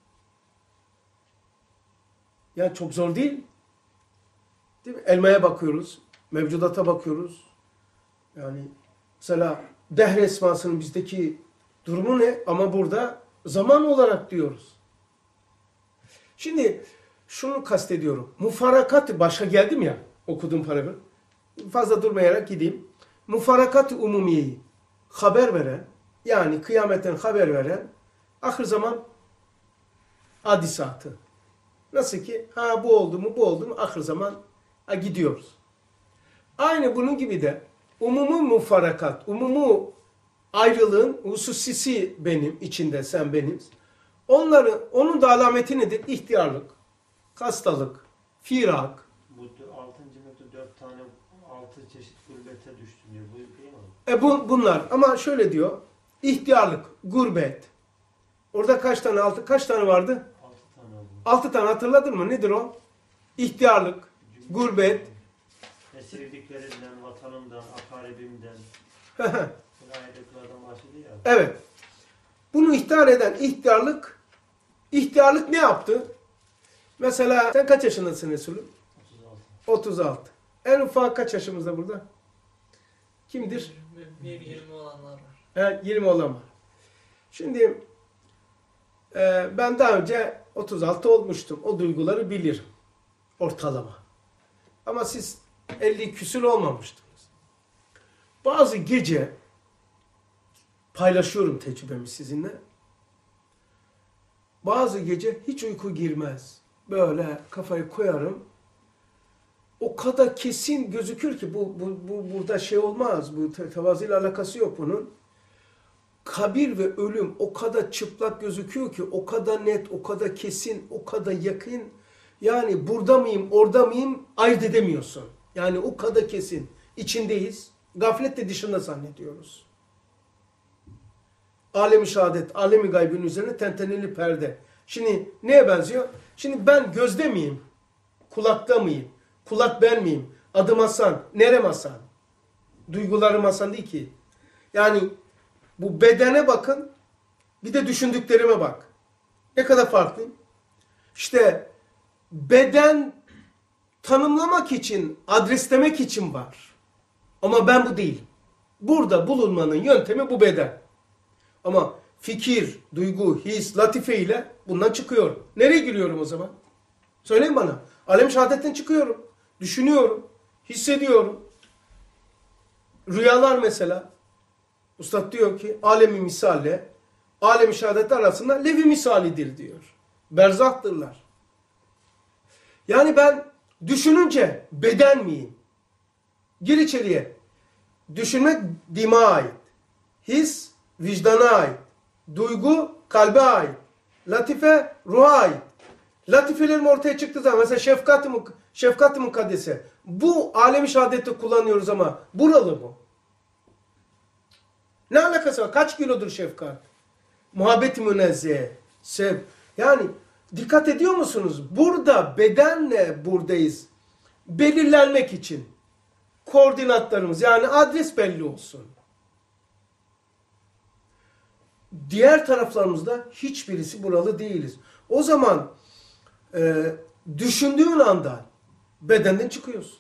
Yani çok zor değil. Değil mi? Elmaya bakıyoruz. Mevcudata bakıyoruz. Yani mesela Dehr esmasının bizdeki durumu ne? Ama burada zaman olarak diyoruz. Şimdi şunu kastediyorum. Mufarakat başa geldim ya okuduğum paragraf. Fazla durmayarak gideyim. Mufarakat-ı umumiyeyi haber veren, yani kıyametten haber veren ahir zaman hadisatı. Nasıl ki bu oldu mu ahir zaman gidiyoruz. Aynı bunun gibi de umumu mufarakat, umumu ayrılığın hususisi benim içinde, sen benim. Onun da alameti nedir? İhtiyarlık, hastalık, firak. Bu 6. metre 4 tane 6 çeşit gurbete düştüm diyor. Bu değil mi? Bunlar ama şöyle diyor. İhtiyarlık, gurbet. Orada kaç tane vardı? 6 tane oldu. 6 tane hatırladın mı? Nedir o? İhtiyarlık, gurbet. Sevdiklerinden, vatanımdan, akaribimden. Ayetlerden bahsediyor ya. Evet. Bunu ihtar eden ihtiyarlık ne yaptı? Mesela sen kaç yaşındasın Resulüm? 36. En ufak kaç yaşımızda burada? Kimdir? 20 olanlar var. 20 olan var. Şimdi ben daha önce 36 olmuştum. O duyguları bilirim. Ortalama. Ama siz 50 küsur olmamıştınız. Bazı gece paylaşıyorum tecrübemi sizinle. Bazı gece hiç uyku girmez. Böyle kafayı koyarım. O kadar kesin gözükür ki bu burada şey olmaz. Bu tevazıyla alakası yok bunun. Kabir ve ölüm o kadar çıplak gözüküyor ki, o kadar net, o kadar kesin, o kadar yakın. Yani burada mıyım, orada mıyım ayırt edemiyorsun. Yani o kadar kesin. İçindeyiz. Gaflet de dışında zannediyoruz. Alem-i şehadet, alem-i gaybın üzerine tenteneli perde. Şimdi neye benziyor? Şimdi ben gözde miyim? Kulakta mıyım? Kulak ben miyim? Adım Hasan. Nerem Hasan? Duygularım Hasan değil ki. Yani bu bedene bakın. Bir de düşündüklerime bak. Ne kadar farklı. İşte beden tanımlamak için, adreslemek için var. Ama ben bu değil. Burada bulunmanın yöntemi bu beden. Ama fikir, duygu, his, latife ile bundan çıkıyorum. Nereye giriyorum o zaman? Söyleyin bana. Alem şehadetten çıkıyorum. Düşünüyorum. Hissediyorum. Rüyalar mesela. Üstad diyor ki alemi misalle alemi şehadet arasında levi misalidir diyor. Berzahtırlar. Yani ben düşününce beden miyim? Gir içeriye. Düşünmek dima ait. His vicdana ait. Duygu kalbe ait. Latife ruha ait. Latifelerim ortaya çıktığı zaman mesela şefkat-ı mukaddese. Bu alemi şehadette kullanıyoruz ama buralı bu. Ne alakası var? Kaç kilodur şefkat? Muhabbet-i münezzehe. Yani dikkat ediyor musunuz? Burada bedenle buradayız. Belirlenmek için. Koordinatlarımız yani adres belli olsun. Diğer taraflarımızda hiçbirisi buralı değiliz. O zaman düşündüğün anda bedenden çıkıyorsun.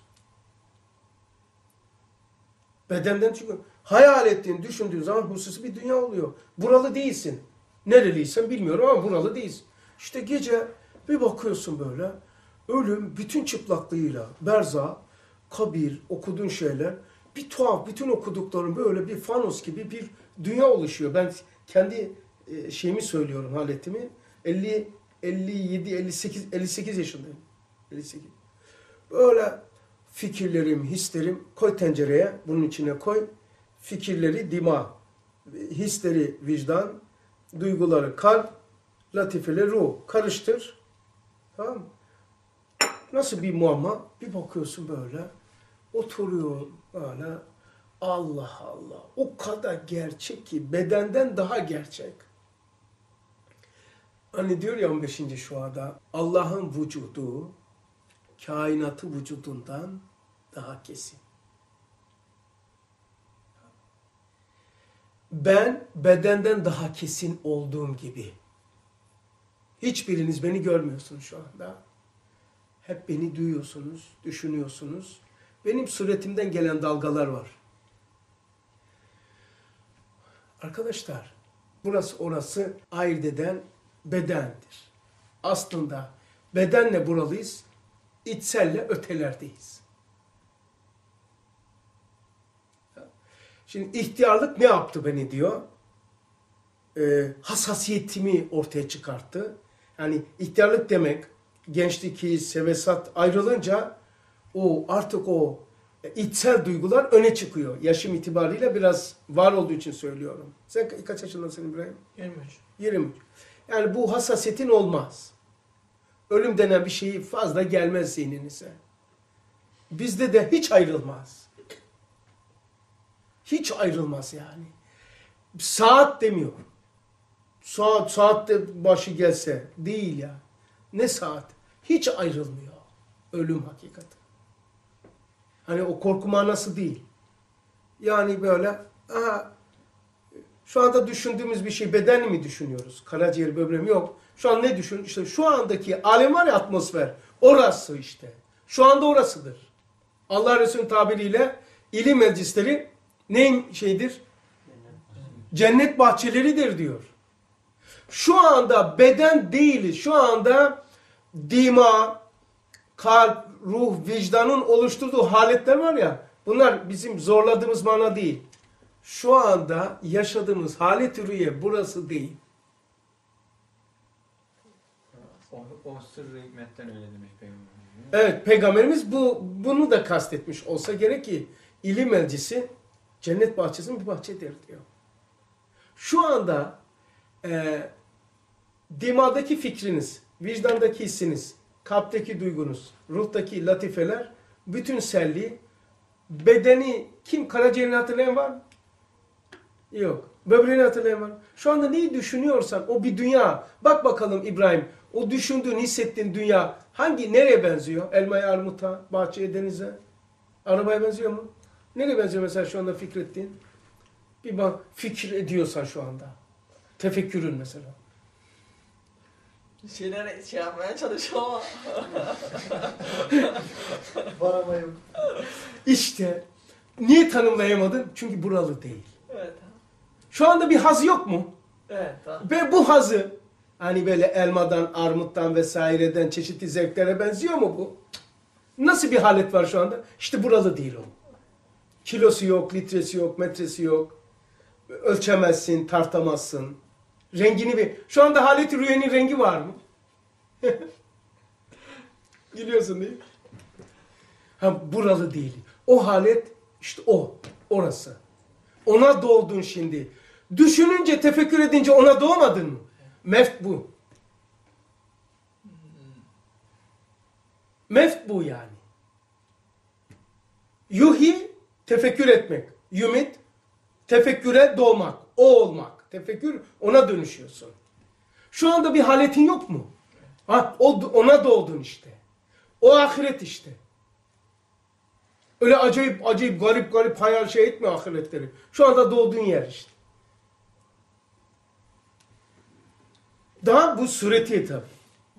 Bedenden çıkıyor. Hayal ettiğin, düşündüğün zaman hususi bir dünya oluyor. Buralı değilsin. Nereliysen bilmiyorum ama buralı değilsin. İşte gece bir bakıyorsun böyle, ölüm bütün çıplaklığıyla, berza, kabir, okuduğun şeyler, bir tuhaf, bütün okuduklarım böyle bir fanos gibi bir dünya oluşuyor. Ben kendi şeyimi söylüyorum, haletimi. 57, 58 yaşındayım. 58. Böyle fikirlerim, hislerim koy tencereye, bunun içine koy. Fikirleri dima, hisleri vicdan, duyguları kalp, latifeleri ruh. Karıştır. Tamam mı? Nasıl bir muamma? Bir bakıyorsun böyle, oturuyor böyle. Allah Allah. O kadar gerçek ki bedenden daha gerçek. Hani diyor ya 15. şuada, Allah'ın vücudu kainatı vücudundan daha kesin. Ben bedenden daha kesin olduğum gibi. Hiçbiriniz beni görmüyorsunuz şu anda. Hep beni duyuyorsunuz, düşünüyorsunuz. Benim suretimden gelen dalgalar var. Arkadaşlar, burası orası ayırt eden bedendir. Aslında bedenle buralıyız, içselle ötelerdeyiz. Şimdi ihtiyarlık ne yaptı beni diyor? Hassasiyetimi ortaya çıkarttı. Yani ihtiyarlık demek, gençlik, his, hevesat ayrılınca artık o içsel duygular öne çıkıyor. Yaşım itibariyle biraz var olduğu için söylüyorum. Sen kaç yaşındasın İbrahim? 23. 23. Yani bu hassasiyetin olmaz. Ölüm denen bir şeyi fazla gelmez zihninize. Bizde de hiç ayrılmaz. Hiç ayrılmaz yani. Saat demiyor. Saatte başı gelse değil ya. Ne saat? Hiç ayrılmıyor. Ölüm hakikati. Hani o korku manası değil. Yani böyle şu anda düşündüğümüz bir şey bedeni mi düşünüyoruz? Karaciğer, böbreğim yok. Şu an ne düşün? İşte şu andaki alem var ya, atmosfer. Orası işte. Şu anda orasıdır. Allah Resulü'nün tabiriyle ilim meclisleri neyin şeyidir? Cennet bahçeleridir diyor. Şu anda beden değiliz. Şu anda dima, kalp, ruh, vicdanın oluşturduğu haletler var ya, bunlar bizim zorladığımız mana değil. Şu anda yaşadığımız halet-i rüye burası değil. O sırrı hikmetten öyle demiş Peygamberimiz. Evet, Peygamberimiz bunu da kastetmiş olsa gerek ki ilim meclisi cennet bahçesinin bir bahçedir diyor. Şu anda dimadaki fikriniz, vicdandaki hissiniz, kalpteki duygunuz, ruhtaki latifeler, bütün selli, bedeni kim? Karaciğerini hatırlayan var mı? Yok. Böbreğini hatırlayan var mı? Şu anda neyi düşünüyorsan o bir dünya. Bak bakalım İbrahim, o düşündüğün, hissettiğin dünya nereye benziyor? Elmaya, armuta, bahçeye, denize. Arabaya benziyor mu? Nereye benziyor mesela şu anda fikrettiğin? Bir bak, fikir ediyorsan şu anda. Tefekkürün mesela. Şeyler yapmaya çalışıyorum ama. Var ama yok. İşte niye tanımlayamadın? Çünkü buralı değil. Evet. Şu anda bir haz yok mu? Evet. Tamam. Ve bu hazı hani böyle elmadan, armuttan vesaireden çeşitli zevklere benziyor mu bu? Nasıl bir halet var şu anda? İşte buralı değil o. Kilosu yok, litresi yok, metresi yok. Ölçemezsin, tartamazsın. Rengini şu anda halet-i rüyenin rengi var mı? Gülüyorsun değil mi? Buralı değil. O halet işte orası. Ona doğdun şimdi. Düşününce, tefekkür edince ona doğmadın mı? Meft bu. Meft bu yani. Yuhi, tefekkür etmek. Yumit, tefekküre doğmak. O olmak. Tefekkür, ona dönüşüyorsun. Şu anda bir haletin yok mu? Ona doğdun işte. O ahiret işte. Öyle acayip acayip garip garip hayal etme ahiretleri. Şu anda doğduğun yer işte. Daha bu sureti tabi.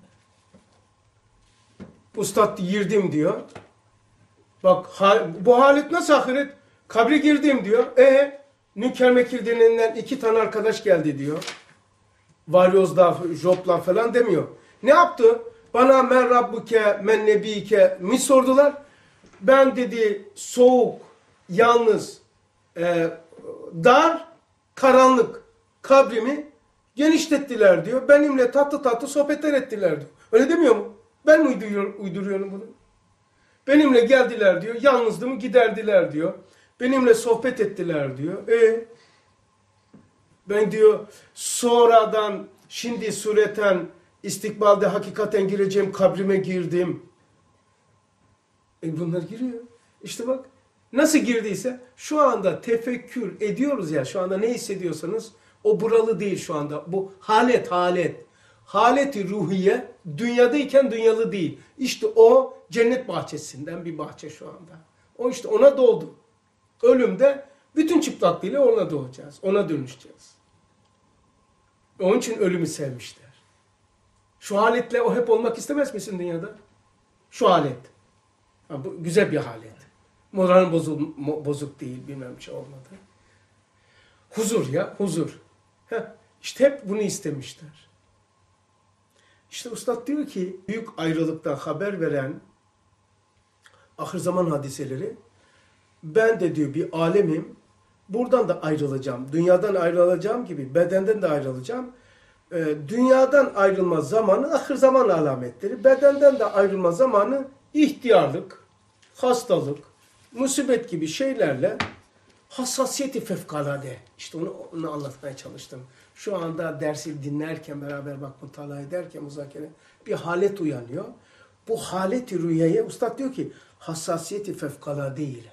Ustad girdim diyor. Bak bu halet nasıl ahiret? Kabre girdim diyor. Nüker Mekir denilen 2 tane arkadaş geldi diyor. Varyoz'da, Job'la falan demiyor. Ne yaptı? Bana men rabbuke, men nebike mi sordular. Ben dedi soğuk, yalnız, dar, karanlık kabrimi genişlettiler diyor. Benimle tatlı tatlı sohbetler ettiler diyor. Öyle demiyor mu? Ben mi uyduruyorum bunu? Benimle geldiler diyor. Yalnızlığımı giderdiler diyor. Benimle sohbet ettiler diyor. Ben diyor sonradan şimdi sureten istikbalde hakikaten gireceğim kabrime girdim. Bunlar giriyor. İşte bak nasıl girdiyse şu anda tefekkür ediyoruz ya, şu anda ne hissediyorsanız o buralı değil şu anda. Bu halet. Haleti ruhiye dünyadayken dünyalı değil. İşte o cennet bahçesinden bir bahçe şu anda. O işte ona doğdu. Ölümde bütün çıplaklığıyla ona doğacağız. Ona dönüşeceğiz. Onun için ölümü sevmişler. Şu haletle o hep olmak istemez misin dünyada? Şu halet. Ha, bu güzel bir halet. Moral bozuk değil, bilmem bir şey olmadı. Huzur ya, huzur. İşte hep bunu istemişler. İşte Üstad diyor ki, büyük ayrılıktan haber veren ahir zaman hadiseleri, ben de diyor bir alemim, buradan da ayrılacağım, dünyadan ayrılacağım gibi bedenden de ayrılacağım. Dünyadan ayrılma zamanı ahir zaman alametleri, bedenden de ayrılma zamanı ihtiyarlık, hastalık, musibet gibi şeylerle hassasiyeti fevkalade. İşte onu anlatmaya çalıştım. Şu anda dersi dinlerken, beraber bak mutala ederken, muzakere bir halet uyanıyor. Bu haleti rüyaya Üstad diyor ki hassasiyeti fevkalade ile.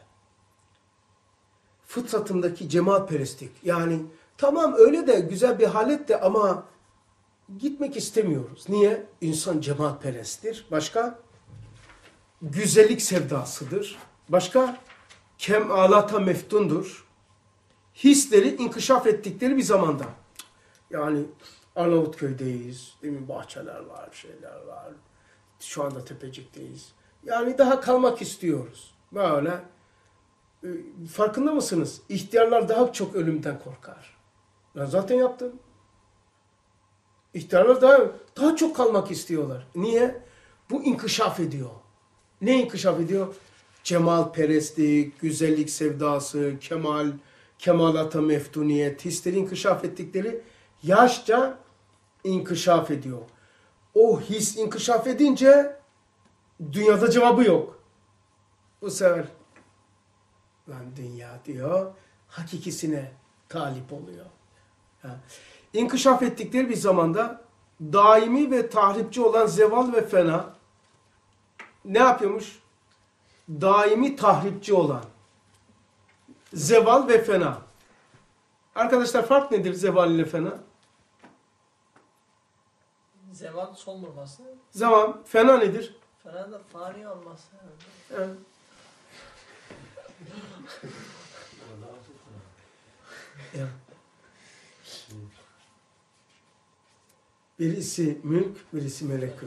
Fıtratımdaki cemaatperestlik. Yani tamam öyle de güzel bir halet de ama gitmek istemiyoruz. Niye? İnsan cemaatperesttir. Başka? Güzellik sevdasıdır. Başka? Kemalata meftundur. Hisleri inkişaf ettikleri bir zamanda. Yani Arnavutköy'deyiz. Değil mi? Bahçeler var, şeyler var. Şu anda Tepecik'teyiz. Yani daha kalmak istiyoruz. Böyle. Farkında mısınız? İhtiyarlar daha çok ölümden korkar. Ben zaten yaptım. İhtiyarlar daha çok kalmak istiyorlar. Niye? Bu inkişaf ediyor. Ne inkişaf ediyor? Cemalperestlik, güzellik sevdası, kemalata meftuniyet, hisleri inkişaf ettikleri yaşça inkişaf ediyor. O his inkişaf edince dünyada cevabı yok. Bu sefer lan dünya diyor, hakikisine talip oluyor. İnkişaf ettikleri bir zamanda daimi ve tahripçi olan zeval ve fena ne yapıyormuş? Daimi tahripçi olan zeval ve fena. Arkadaşlar fark nedir zeval ile fena? Zeval son vurması. Zaman, fena nedir? Fena da fani olması. Evet. Ya. Birisi mülk, birisi melekut.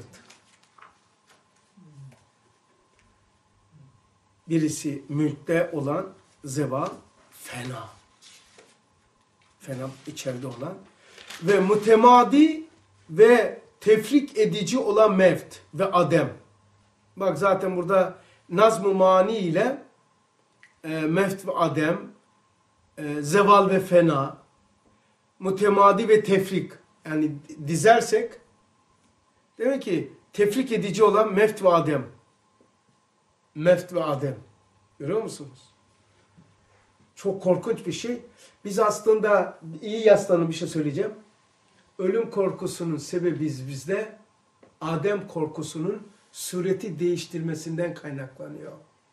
Birisi mülkte olan zeval, fena. Fena içeride olan. Ve mütemadi ve tefrik edici olan mevt ve adem. Bak zaten burada nazm-ı mani ile mevt ve adem, zeval ve fena, mütemadi ve tefrik. Yani dizersek demek ki tefrik edici olan mevt ve adem. Mevt ve adem. Görüyor musunuz? Çok korkunç bir şey. Biz aslında iyi yaslanın bir şey söyleyeceğim. Ölüm korkusunun sebebi bizde adem korkusunun sureti değiştirmesinden kaynaklanıyor.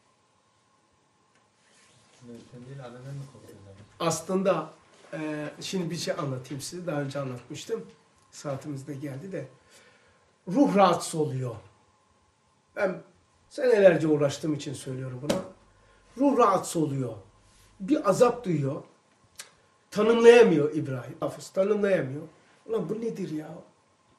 Aslında şimdi bir şey anlatayım size. Daha önce anlatmıştım. Saatimiz de geldi de. Ruh rahatsız oluyor. Ben senelerce uğraştığım için söylüyorum buna. Ruh rahatsız oluyor. Bir azap duyuyor. Tanımlayamıyor İbrahim. Hafız tanımlayamıyor. Ulan bu nedir ya?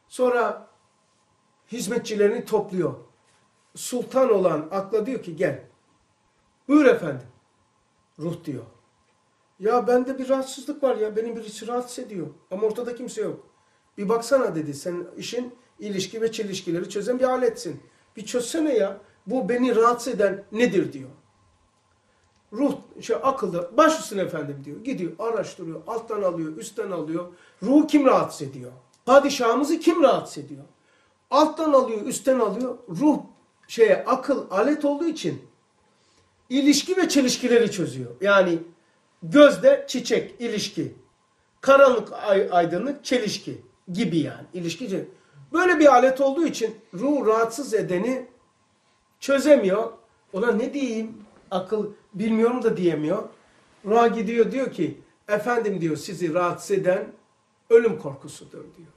Sonra hizmetçilerini topluyor. Sultan olan akla diyor ki gel. Buyur efendim. Ruh diyor. Ya bende bir rahatsızlık var ya. Beni birisi rahatsız ediyor. Ama ortada kimse yok. Bir baksana dedi. Sen işin ilişki ve çelişkileri çözen bir aletsin. Bir çözsene ya. Bu beni rahatsız eden nedir diyor. Ruh akılda baş üstüne efendim diyor. Gidiyor araştırıyor. Alttan alıyor. Üstten alıyor. Ruhu kim rahatsız ediyor? Padişahımızı kim rahatsız ediyor? Alttan alıyor. Üstten alıyor. Ruh akıl alet olduğu için ilişki ve çelişkileri çözüyor. Yani gözde çiçek, ilişki. Karanlık, aydınlık, çelişki gibi yani. İlişki. Böyle bir alet olduğu için ruh rahatsız edeni çözemiyor. Ona ne diyeyim? Akıl bilmiyorum da diyemiyor. Ruha gidiyor diyor ki efendim diyor sizi rahatsız eden ölüm korkusudur diyor.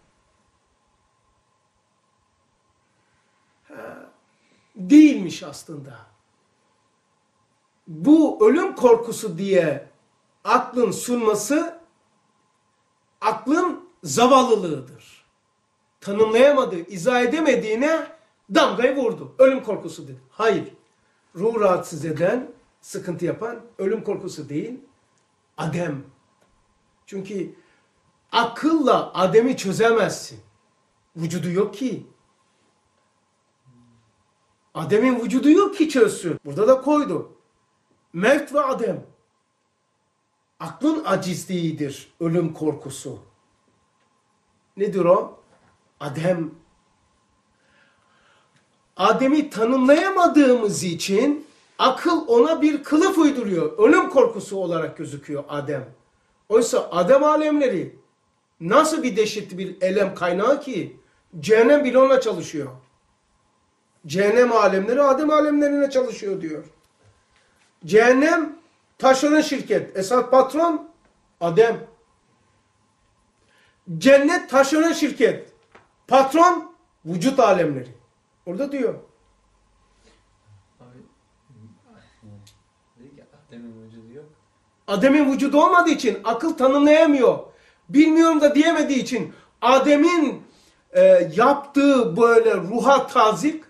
Değilmiş aslında. Bu ölüm korkusu diye aklın sunması aklın zavallılığıdır. Tanımlayamadığı, izah edemediğine damgayı vurdu. Ölüm korkusu dedi. Hayır. Ruh rahatsız eden, sıkıntı yapan ölüm korkusu değil, adem. Çünkü akılla ademi çözemezsin. Vücudu yok ki. Ademin vücudu yok ki çözsün. Burada da koydu. Mevt ve adem. Aklın acizliğidir ölüm korkusu. Nedir o? Adem. Adem'i tanımlayamadığımız için akıl ona bir kılıf uyduruyor. Ölüm korkusu olarak gözüküyor Adem. Oysa Adem alemleri nasıl bir dehşetli bir elem kaynağı ki cehennem bile ona çalışıyor. Cehennem alemleri Adem alemlerine çalışıyor diyor. Cehennem taşeron şirket. Esas patron Adem. Cennet taşeron şirket. Patron vücut alemleri. Orada diyor. Abi, dedi ki Adem'in vücudu yok. Adem'in vücudu olmadığı için akıl tanımlayamıyor. Bilmiyorum da diyemediği için Adem'in yaptığı böyle ruha tazik,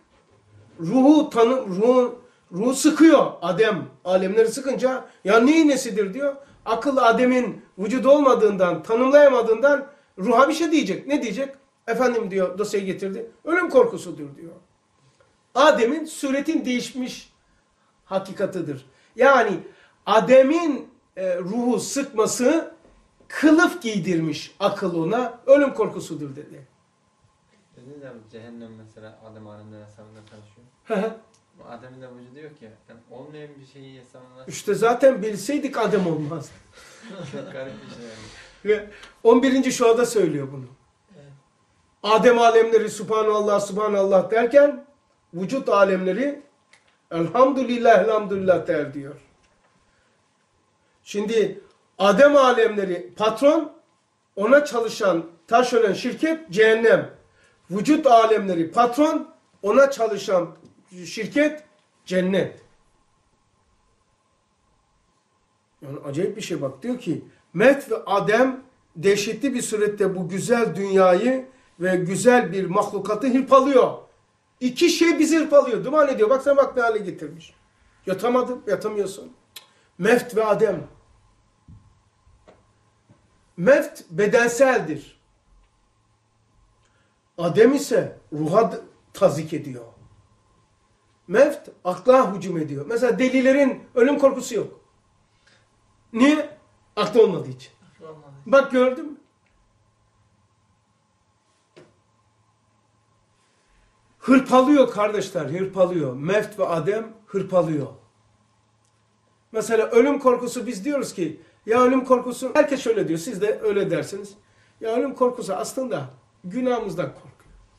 ruhu sıkıyor Adem. Alemleri sıkınca ya neyin nesidir diyor. Akıl Adem'in vücudu olmadığından, tanımlayamadığından ruha bir şey diyecek. Ne diyecek? Efendim diyor dosyayı getirdi. Ölüm korkusudur diyor. Adem'in suretin değişmiş hakikatıdır. Yani Adem'in ruhu sıkması kılıf giydirmiş akıl ona. Ölüm korkusudur dedi. Dediniz ya cehennem mesela Adem alemler hesabında çalışıyor. Bu Adem'in de vücudu yok ya. Yani olmayan bir şeyi hesabına... İşte zaten bilseydik Adem olmaz. Çok garip bir şey yani. Ve 11. şuada söylüyor bunu. Evet. Adem alemleri Subhanallah Subhanallah derken vücut alemleri Elhamdülillah Elhamdülillah der diyor. Şimdi Adem alemleri patron, ona çalışan taşeron şirket cehennem. Vücut alemleri patron, ona çalışan şirket cennet. Yani acayip bir şey bak. Diyor ki Met ve Adem dehşetli bir surette bu güzel dünyayı ve güzel bir mahlukatı hırpalıyor. İki şey bizi hırpalıyor. Duman ediyor. Bak sen bak ne hale getirmiş. Yatamadım, yatamıyorsun. Meft ve Adem. Meft bedenseldir. Adem ise ruha tazik ediyor. Meft akla hücum ediyor. Mesela delilerin ölüm korkusu yok. Niye? Aklı olmadığı için. Bak gördün mü? Hırpalıyor kardeşler, hırpalıyor. Meft ve Adem hırpalıyor. Mesela ölüm korkusu biz diyoruz ki ya ölüm korkusu, herkes şöyle diyor, siz de öyle dersiniz. Ya ölüm korkusu aslında günahımızdan korkuyor.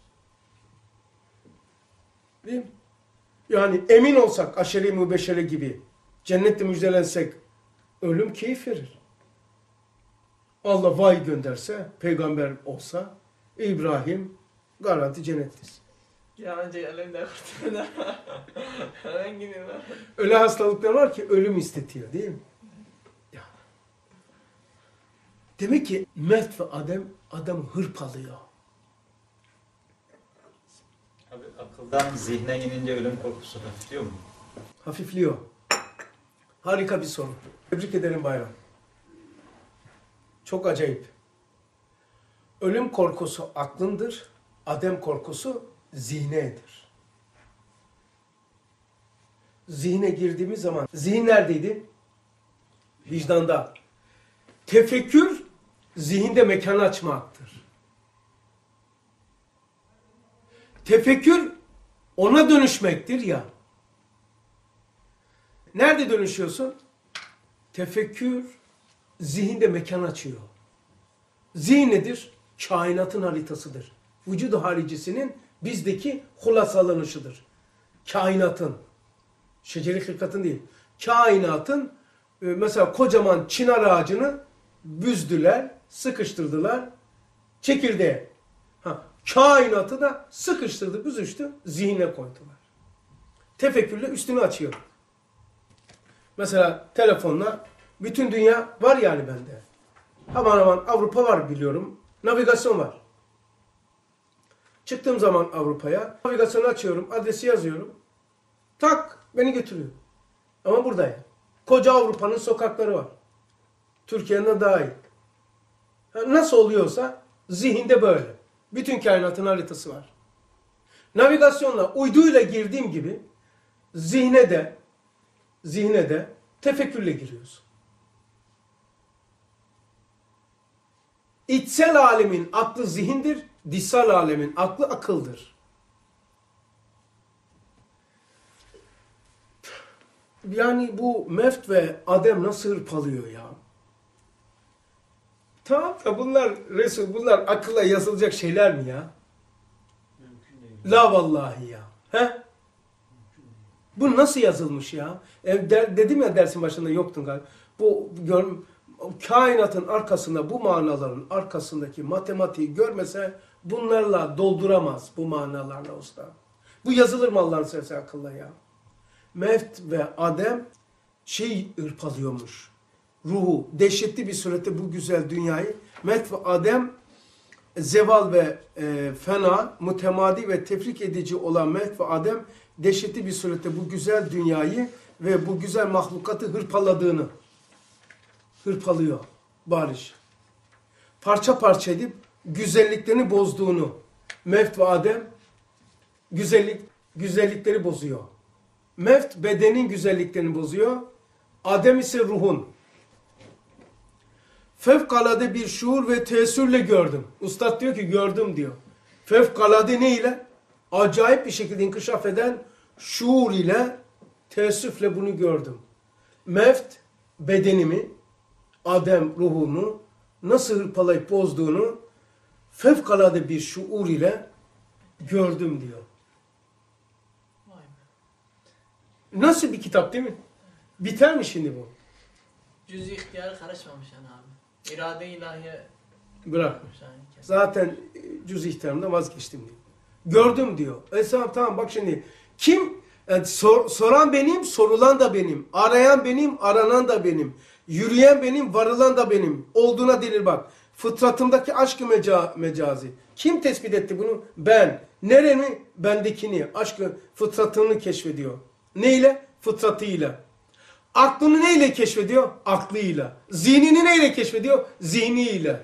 Değil mi? Yani emin olsak aşere-i mübeşşere gibi cennette müjdelensek ölüm keyif verir. Allah vahiy gönderse, peygamber olsa İbrahim garanti cennetteyiz. Ya önce elimde kurtuldu. Hemen gidiyorlar. Öyle hastalıklar var ki ölüm istetiyor değil mi? Ya. Demek ki Mevt ve Adem adamı hırpalıyor. Abi akıldan zihne inince ölüm korkusu hafifliyor mu? Hafifliyor. Harika bir soru. Tebrik ederim Bayram. Çok acayip. Ölüm korkusu aklındır, adem korkusu zihnedir. Zihne girdiğimiz zaman, zihin neredeydi? Vicdanda. Tefekkür, zihinde mekan açmaktır. Tefekkür, ona dönüşmektir ya. Nerede dönüşüyorsun? Tefekkür, zihinde mekan açıyor. Zihin nedir? Kainatın haritasıdır. Vücudu haricisinin bizdeki hulasalanışıdır. Kainatın, şeceri hilkatın değil, kainatın mesela kocaman çınar ağacını büzdüler, sıkıştırdılar, çekirdeğe. Kainatı da sıkıştırdı, büzüştü, zihine koydular. Tefekkürle üstünü açıyor. Mesela telefonla bütün dünya var yani bende. Aman aman Avrupa var biliyorum. Navigasyon var. Çıktığım zaman Avrupa'ya navigasyonu açıyorum, adresi yazıyorum. Tak beni götürüyor. Ama buradayım. Koca Avrupa'nın sokakları var. Türkiye'nin dahil. Nasıl oluyorsa zihinde böyle. Bütün kainatın haritası var. Navigasyonla, uyduyla girdiğim gibi zihne de tefekkürle giriyorsun. İçsel alemin aklı zihindir, dışsal alemin aklı akıldır. Yani bu meft ve adem nasıl hırpalıyor ya? Tamam da bunlar akılla yazılacak şeyler mi ya? Mümkün değil. La vallahi ya. He? Bu nasıl yazılmış ya? Dedim ya dersin başında yoktun galiba. Kainatın arkasında, bu manaların arkasındaki matematiği görmese bunlarla dolduramaz, bu manalarla usta. Bu yazılır mı Allah'ın sesi akılla ya? Mevt ve Adem hırpalıyormuş. Ruhu dehşetli bir surette bu güzel dünyayı. Mevt ve Adem zeval ve fena, mütemadi ve tefrik edici olan Mevt ve Adem dehşetli bir surette bu güzel dünyayı ve bu güzel mahlukatı hırpalıyor. Barış. Parça parça edip güzelliklerini bozduğunu. Mevt ve Adem güzellikleri bozuyor. Mevt bedenin güzelliklerini bozuyor. Adem ise ruhun. Fevkalade bir şuur ve teessürle gördüm. Ustad diyor ki gördüm diyor. Fevkalade ne ile? Acayip bir şekilde inkişaf eden şuur ile, teessüfle bunu gördüm. Mevt bedenimi, Adem ruhumu nasıl hırpalayıp bozduğunu fevkalade bir şuur ile gördüm diyor. Vay be. Nasıl bir kitap değil mi? Biter mi şimdi bu? Cüz-i ihtiyar karışmamış yani abi. İrade ilahiye Bırakmış. yani kesin. Zaten cüz ihtiramda vazgeçtim diyor. Gördüm diyor. Tamam bak şimdi. Kim? Yani soran benim, sorulan da benim. Arayan benim, aranan da benim. Yürüyen benim, varılan da benim. Olduğuna denir bak. Fıtratımdaki aşkı mecazi. Kim tespit etti bunu? Ben. Neremi? Bendekini. Aşkı, fıtratını keşfediyor. Neyle? Fıtratıyla. Aklını neyle keşfediyor? Aklıyla. Zihnini neyle keşfediyor? Zihniyle.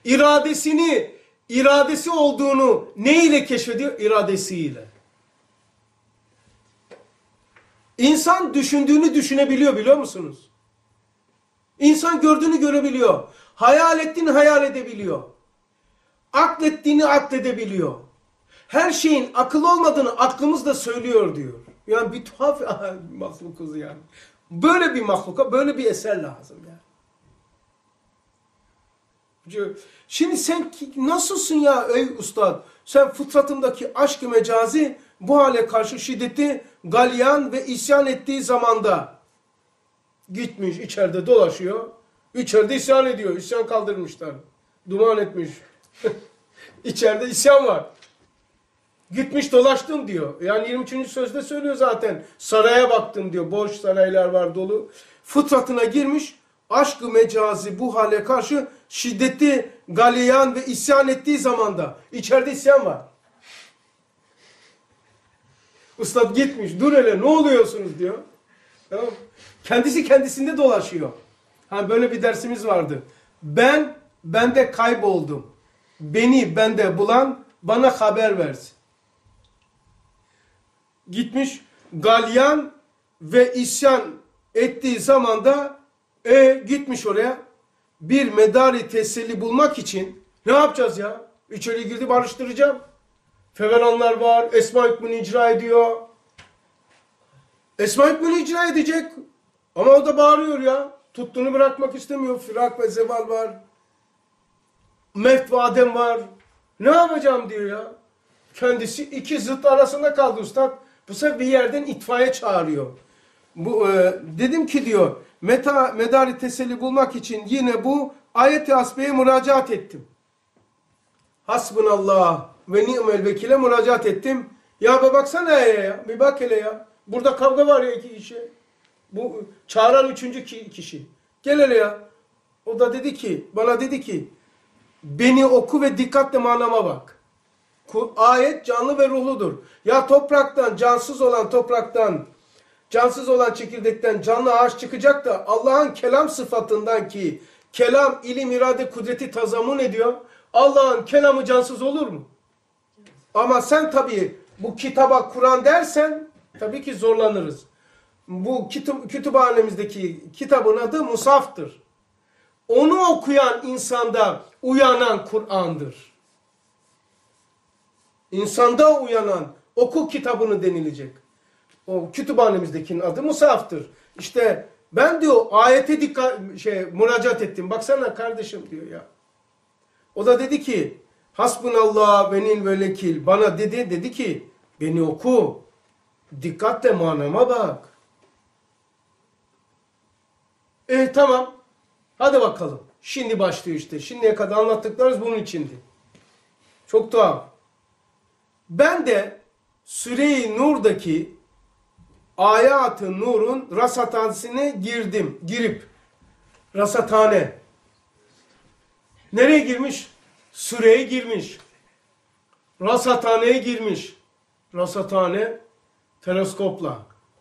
İradesi olduğunu neyle keşfediyor? İradesiyle. İnsan düşündüğünü düşünebiliyor, biliyor musunuz? İnsan gördüğünü görebiliyor. Hayal ettiğini hayal edebiliyor. Aklettiğini akledebiliyor. Her şeyin akıl olmadığını aklımız da söylüyor diyor. Yani bir tuhaf mahlukuz yani. Böyle bir mahluka, böyle bir eser lazım yani. Şimdi sen nasılsın ya ey ustad? Sen fıtratındaki aşk-ı mecazi bu hale karşı şiddeti galyan ve isyan ettiği zamanda gitmiş içeride dolaşıyor. İçeride isyan ediyor. İsyan kaldırmışlar. Duman etmiş. İçeride isyan var. Gitmiş dolaştım diyor. Yani 23. sözde söylüyor zaten. Saraya baktım diyor. Boş saraylar var dolu. Fıtratına girmiş. Aşk-ı mecazi bu hale karşı şiddetli galyan ve isyan ettiği zamanda. İçeride isyan var. Ustad gitmiş. Dur hele ne oluyorsunuz diyor. Tamam. Kendisi kendisinde dolaşıyor. Ha böyle bir dersimiz vardı. Bende kayboldum. Beni bende bulan bana haber versin. Gitmiş galyan ve isyan ettiği zaman da gitmiş oraya bir medari teselli bulmak için ne yapacağız ya? İçeri girdi barıştıracağım. Feveranlar var. Esma hükmünü icra ediyor. Esma hükmünü icra edecek. Ama o da bağırıyor ya. Tuttuğunu bırakmak istemiyor. Firak ve zeval var. Mevt ve Adem var. Ne yapacağım diyor ya. Kendisi iki zıt arasında kaldı ustad. Bu sefer bir yerden itfaiye çağırıyor. Dedim ki diyor medari teselli bulmak için yine bu ayet-i hasbeye müracaat ettim. Hasbunallah ve ni'mel vekile müracaat ettim. Ya baksana ya. Bir bak hele ya. Burada kavga var ya iki kişi. Bu çağıran üçüncü kişi. Gel hele ya. O da bana dedi ki beni oku ve dikkatle manama bak. Ayet canlı ve ruhludur. Ya topraktan, cansız olan çekirdekten canlı ağaç çıkacak da Allah'ın kelam sıfatından ki kelam, ilim, irade, kudreti tazamun ediyor. Allah'ın kelamı cansız olur mu? Ama sen tabii bu kitaba Kur'an dersen tabii ki zorlanırız. Bu kütüphanemizdeki kitabın adı Musaf'tır. Onu okuyan insanda uyanan Kur'an'dır. İnsanda uyanan oku kitabını denilecek. O kütüphanemizdekinin adı Musaf'tır. İşte ben diyor ayete müracaat ettim. Baksana kardeşim diyor ya. O da dedi ki hasbunallah ve ni'mel vekil. Bana dedi ki beni oku. Dikkatle manama bak. Tamam. Hadi bakalım. Şimdi başlıyor işte. Şimdiye kadar anlattıklarımız bunun içindi. Çok tuhaf. Ben de Süre-i Nur'daki Ayat-ı Nur'un rasathanesine girip rasathane. Nereye girmiş? Süre'ye girmiş. Rasathaneye girmiş. Rasathane teleskopla.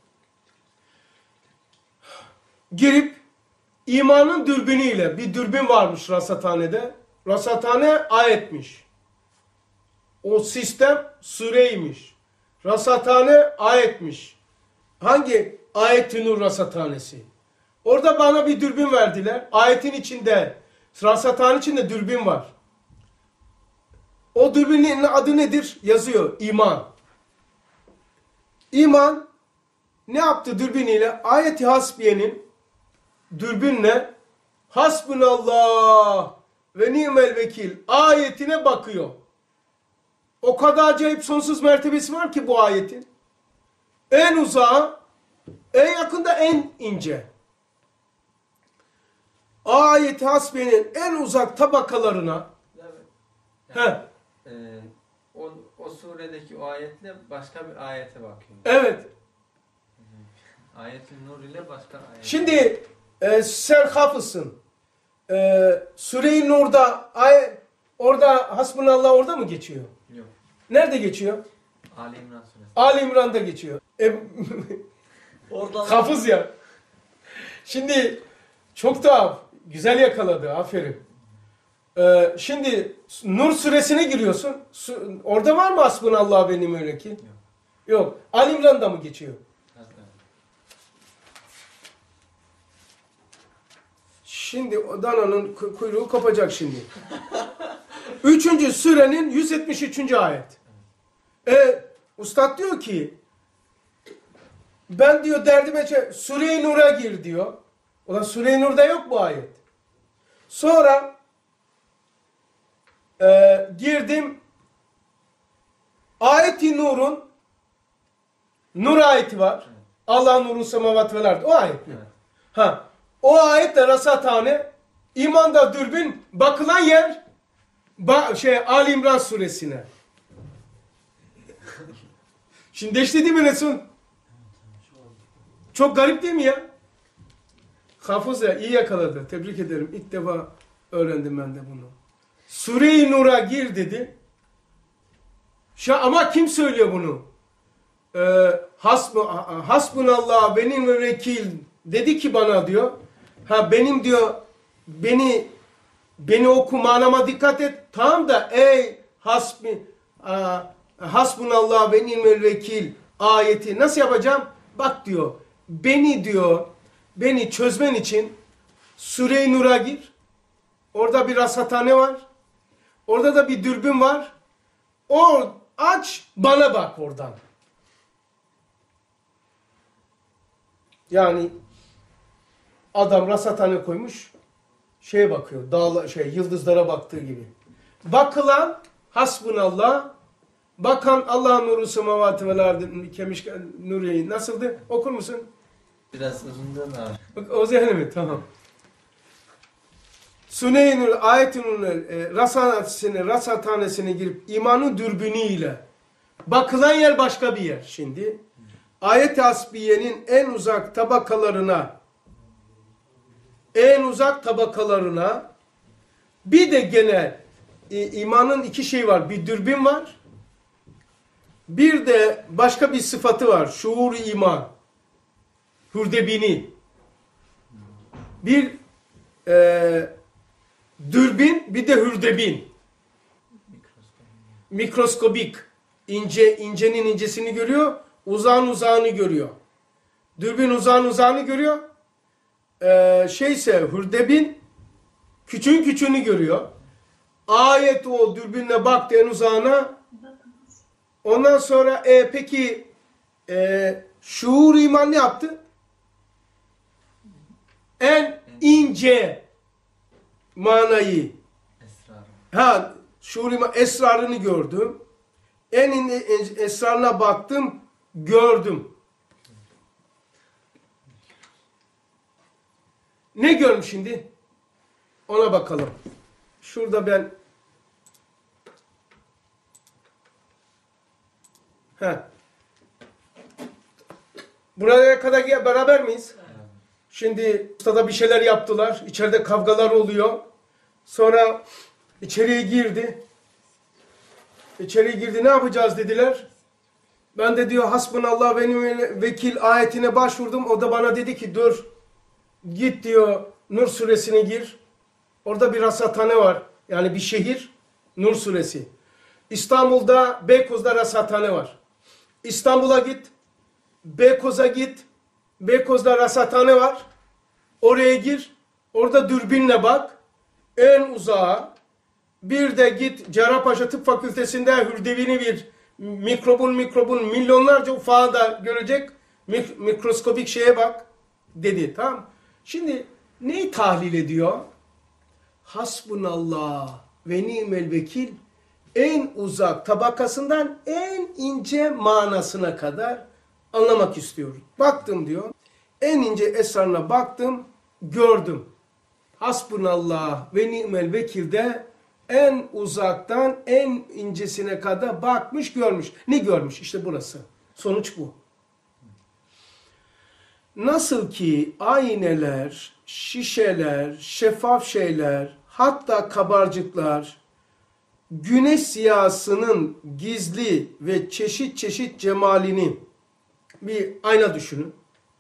Girip imanın dürbünüyle bir dürbün varmış rasathanede. Rasathane ayetmiş. O sistem süreymiş. Rasathane ayetmiş. Hangi Ayet-i Nur rasathanesi? Orada bana bir dürbün verdiler. Ayetin içinde, rasathane içinde dürbün var. O dürbünün adı nedir? Yazıyor. İman. İman ne yaptı dürbünüyle? Ayet-i Hasbiye'nin dürbünle Hasbunallah ve ni'mel vekil ayetine bakıyor. O kadar acayip sonsuz mertebesi var ki bu ayetin. En uzağı, en yakında en ince. Ayet-i Hasbiye'nin en uzak tabakalarına o suredeki o ayetle başka bir ayete bakıyor. Evet. Ayet-i Nur ile başka ayet. Şimdi sen hafızsın. Süre-i Nur'da orada Hasbunallah orada mı geçiyor? Yok. Nerede geçiyor? Ali İmran suresi. Ali İmran'da geçiyor. Oradan Hafız ya. Şimdi çok da güzel yakaladı. Aferin. Şimdi Nur suresine giriyorsun. Orada var mı Hasbunallah ve ni'mel vekil? Yok. Yok. Ali İmran'da mı geçiyor? Şimdi o dananın kuyruğu kopacak şimdi. 3. Sürenin 173. ayet. Ustad diyor ki ben diyor derdime Süre-i Nur'a gir diyor. Ulan Süre-i Nur'da yok bu ayet. Sonra girdim Ayet-i Nur'un Nur ayeti var. Allah'ın nurun semavat vel ard. O ayet mi? Evet. O ayetle rasathane, imanda dürbün, bakılan yer Ali İmran suresine. Şimdi deşti değil mi Resul? Çok garip değil mi ya? Hafız ya iyi yakaladı. Tebrik ederim. İlk defa öğrendim ben de bunu. Sure-i Nur'a gir dedi. Ama kim söylüyor bunu? hasbunallah ve ni'mel vekil dedi ki bana diyor. Benim diyor beni oku, manama dikkat et. Tamam da ey hasbunallah ve ni'mel vekil ayeti nasıl yapacağım? Bak diyor. Beni çözmen için Sure-i Nur'a gir. Orada bir rasathane var. Orada da bir dürbün var. Aç, bana bak oradan. Yani adam rasathane koymuş. Şeye bakıyor. Yıldızlara baktığı gibi. Bakılan hasbunallah, bakan Allah'ın nuru semavati vel ardı kemiş nuriyi. Nasıldı? Okur musun? Biraz uzundan abi. Bak, o zihni mi? Tamam. Sune-i Nur, ayet-i Nur'un rasathanesine girip imanın dürbünüyle bakılan yer başka bir yer şimdi. Ayet-i Hasbiye'nin en uzak tabakalarına bir de gene imanın iki şeyi var. Bir dürbün var. Bir de başka bir sıfatı var. Şuur-u iman. Hürdebini. Bir dürbün, bir de hürdebin. Mikroskobik. İncenin incesini görüyor. Uzağın uzağını görüyor. Dürbün uzağın uzağını görüyor. Hürdebin küçüğün küçüğünü görüyor. Ayet o dürbünle baktı en uzağına. Ondan sonra peki şuur iman ne yaptı? En ince manayı. Şuur iman esrarını gördüm. En ince esrarına baktım, gördüm. Ne görmüş şimdi? Ona bakalım. Şurada ben buraya kadar beraber miyiz? Şimdi ustada bir şeyler yaptılar. İçeride kavgalar oluyor. Sonra içeriye girdi. Ne yapacağız dediler. Ben de diyor hasbunallah ve ni'mel vekil ayetine başvurdum. O da bana dedi ki dur. Git diyor Nur suresine gir. Orada bir rasathane var. Yani bir şehir. Nur suresi. İstanbul'da Beykoz'da rasathane var. İstanbul'a git. Beykoz'a git. Beykoz'da rasathane var. Oraya gir. Orada dürbünle bak. En uzağa. Bir de git Cerrahpaşa Tıp Fakültesi'nde hürdevini bir mikrobun milyonlarca ufağı da görecek. Mikroskobik şeye bak dedi. Tamam. Şimdi neyi tahlil ediyor? Hasbunallah ve ni'mel vekil en uzak tabakasından en ince manasına kadar anlamak istiyorum. Baktım diyor. En ince esrarına baktım, gördüm. Hasbunallah ve ni'mel vekilde en uzaktan en incesine kadar bakmış, görmüş. Ne görmüş? İşte burası. Sonuç bu. Nasıl ki ayneler, şişeler, şeffaf şeyler, hatta kabarcıklar, güneş ziyasının gizli ve çeşit çeşit cemalini bir ayna düşünün.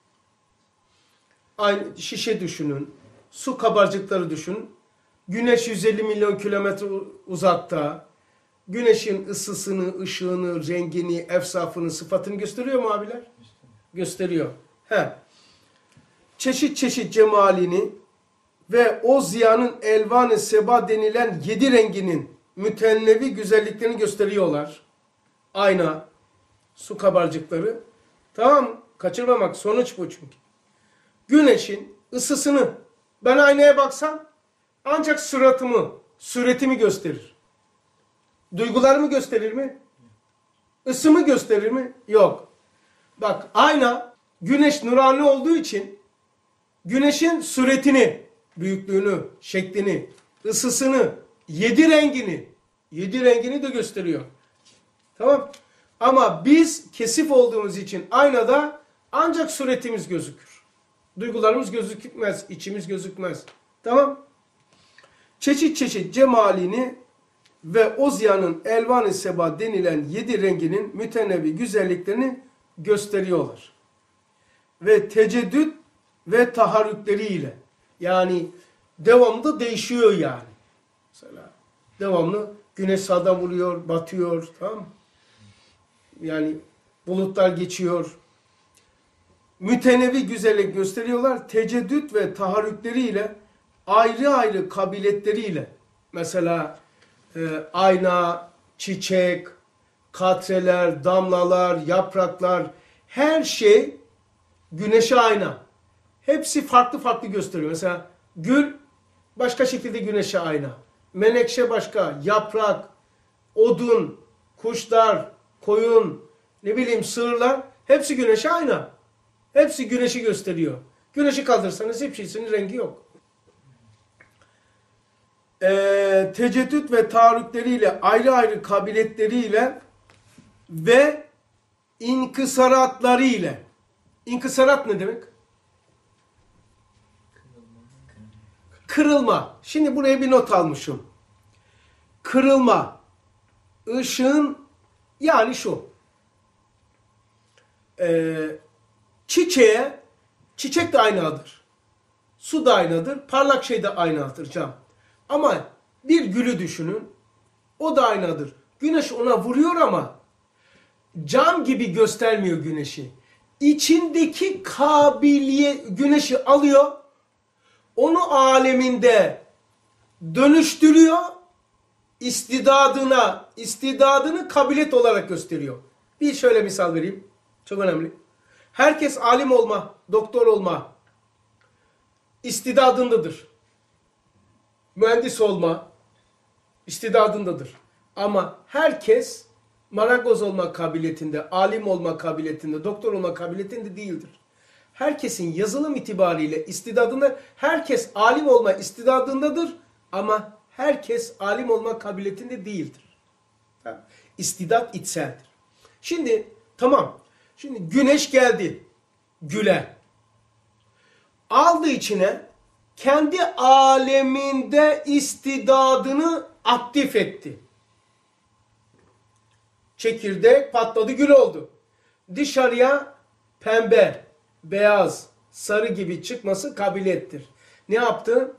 Şişe düşünün. Su kabarcıkları düşünün. Güneş 150 milyon kilometre uzakta. Güneşin ısısını, ışığını, rengini, efsafını, sıfatını gösteriyor mu abiler? Gösteriyor. Çeşit çeşit cemalini ve o ziyanın elvan-ı seba denilen 7 renginin mütennevi güzelliklerini gösteriyorlar. Ayna, su kabarcıkları. Tamam, kaçırmamak, sonuç bu çünkü. Güneşin ısısını ben aynaya baksam ancak suretimi gösterir. Duygularımı gösterir mi? Isımı gösterir mi? Yok. Bak ayna güneş nurani olduğu için güneşin suretini, büyüklüğünü, şeklini, ısısını, 7 rengini de gösteriyor. Tamam. Ama biz kesif olduğumuz için aynada ancak suretimiz gözükür. Duygularımız gözükmez, içimiz gözükmez. Tamam. Çeşit çeşit cemalini ve o ziyanın elvan-ı seba denilen 7 renginin mütenevi güzelliklerini gösteriyorlar. Ve teceddüt ve taharrükleriyle. Yani devamlı değişiyor yani. Mesela devamlı güneş sağdan vuruyor, batıyor, tamam mı? Yani bulutlar geçiyor. Mütenevi güzellik gösteriyorlar. Teceddüt ve taharrükleriyle, ayrı ayrı kabiliyetleriyle. Mesela ayna, çiçek, katreler, damlalar, yapraklar, her şey güneşe ayna. Hepsi farklı farklı gösteriyor. Mesela gül başka şekilde güneşe ayna. Menekşe başka, yaprak, odun, kuşlar, koyun, ne bileyim sığırlar, hepsi güneşe ayna. Hepsi güneşi gösteriyor. Güneşi kaldırsanız hepsinin rengi yok. Teceddüt ve taarrükleriyle, ayrı ayrı kabiliyetleriyle ve inkısaratlarıyla. İnkısarat ne demek? Kırılma. Şimdi buraya bir not almışım. Kırılma. Işığın yani şu. Çiçek de aynadır. Su da aynadır. Parlak şey de aynadır, cam. Ama bir gülü düşünün. O da aynadır. Güneş ona vuruyor ama cam gibi göstermiyor güneşi. İçindeki güneşi alıyor. Onu aleminde dönüştürüyor. İstidadını kabiliyet olarak gösteriyor. Bir şöyle misal vereyim. Çok önemli. Herkes alim olma, doktor olma istidadındadır. Mühendis olma istidadındadır. Ama herkes marangoz olma kabiliyetinde, alim olma kabiliyetinde, doktor olma kabiliyetinde değildir. Herkesin yazılım itibariyle istidadında, herkes alim olma istidadındadır ama herkes alim olma kabiliyetinde değildir. İstidat içseldir. Şimdi tamam. Şimdi güneş geldi güle. Aldı içine, kendi aleminde istidadını aktif etti. Çekirdek patladı, gül oldu. Dışarıya pembe, beyaz, sarı gibi çıkması kabiliyettir. Ne yaptı?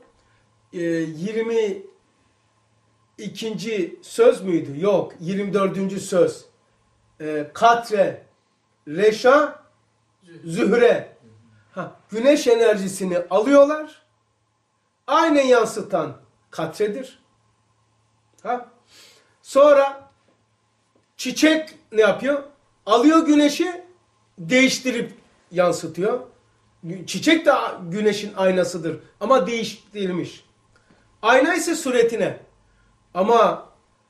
22. söz müydü? Yok. 24. söz. Katre, reşa, zühre. Güneş enerjisini alıyorlar. Aynen yansıtan katredir. Sonra çiçek ne yapıyor? Alıyor güneşi, değiştirip yansıtıyor. Çiçek de güneşin aynasıdır ama değiştirilmiş. Ayna ise suretine. Ama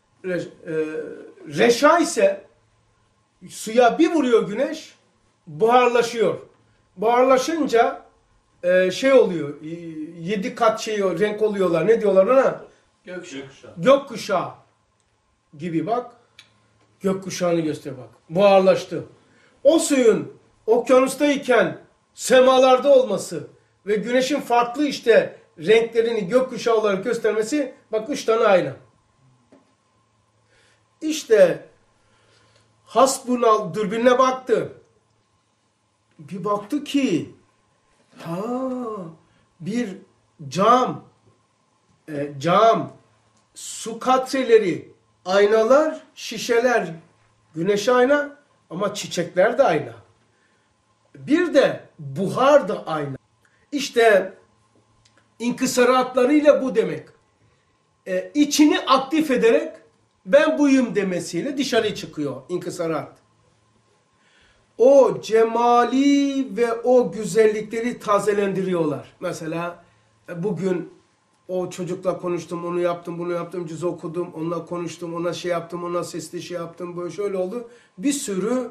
reşa ise suya bir vuruyor güneş, buharlaşıyor. Buharlaşınca şey oluyor, 7 kat renk oluyorlar. Ne diyorlar ona? Gökkuşağı gibi bak. Gökkuşağını göster bak. Buharlaştı. O suyun okyanustayken semalarda olması ve güneşin farklı işte renklerini gökkuşağı olarak göstermesi, bak 3 tane ayna. İşte Hasbunal dürbününe baktı. Bir baktı ki bir cam, su katreleri, aynalar, şişeler, güneş ayna ama çiçekler de ayna. Bir de buhar da ayna. İşte inkısaratlarıyla bu demek. İçini aktif ederek ben buyum demesiyle dışarı çıkıyor inkısarat. O cemali ve o güzellikleri tazelendiriyorlar. Mesela bugün o çocukla konuştum, onu yaptım, bunu yaptım, cüz okudum, onunla konuştum, ona şey yaptım, ona sesli şey yaptım, böyle şöyle oldu. Bir sürü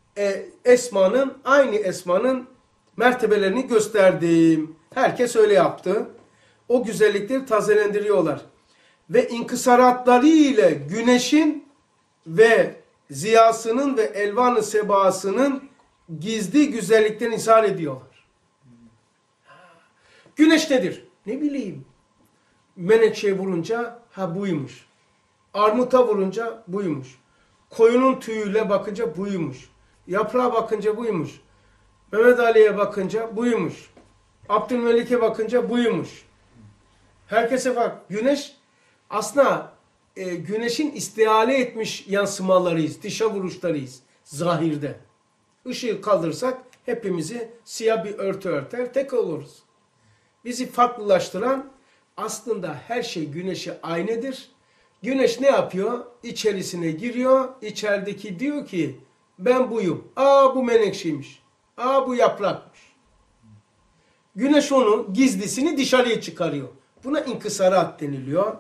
aynı esmanın mertebelerini gösterdim. Herkes öyle yaptı. O güzellikleri tazelendiriyorlar. Ve inkısaratları ile güneşin ve ziyasının ve elvan-ı sebasının gizli güzelliklerini izhar ediyorlar. Güneş nedir? Ne bileyim. Menekşeye vurunca buymuş. Armuta vurunca buymuş. Koyunun tüyüyle bakınca buymuş. Yaprağa bakınca buymuş. Mehmet Ali'ye bakınca buymuş. Abdülmelik'e bakınca buymuş. Herkese bak. Güneş aslında güneşin istihale etmiş yansımalarıyız. Dışa vuruşlarıyız. Zahirde. Işığı kaldırsak hepimizi siyah bir örtü örter. Tek oluruz. Bizi farklılaştıran aslında her şey güneşe aynıdır. Güneş ne yapıyor? İçerisine giriyor. İçerideki diyor ki ben buyum. Aa bu menekşeymiş. Aa bu yaprakmış. Güneş onun gizlisini dışarıya çıkarıyor. Buna inkısarat deniliyor.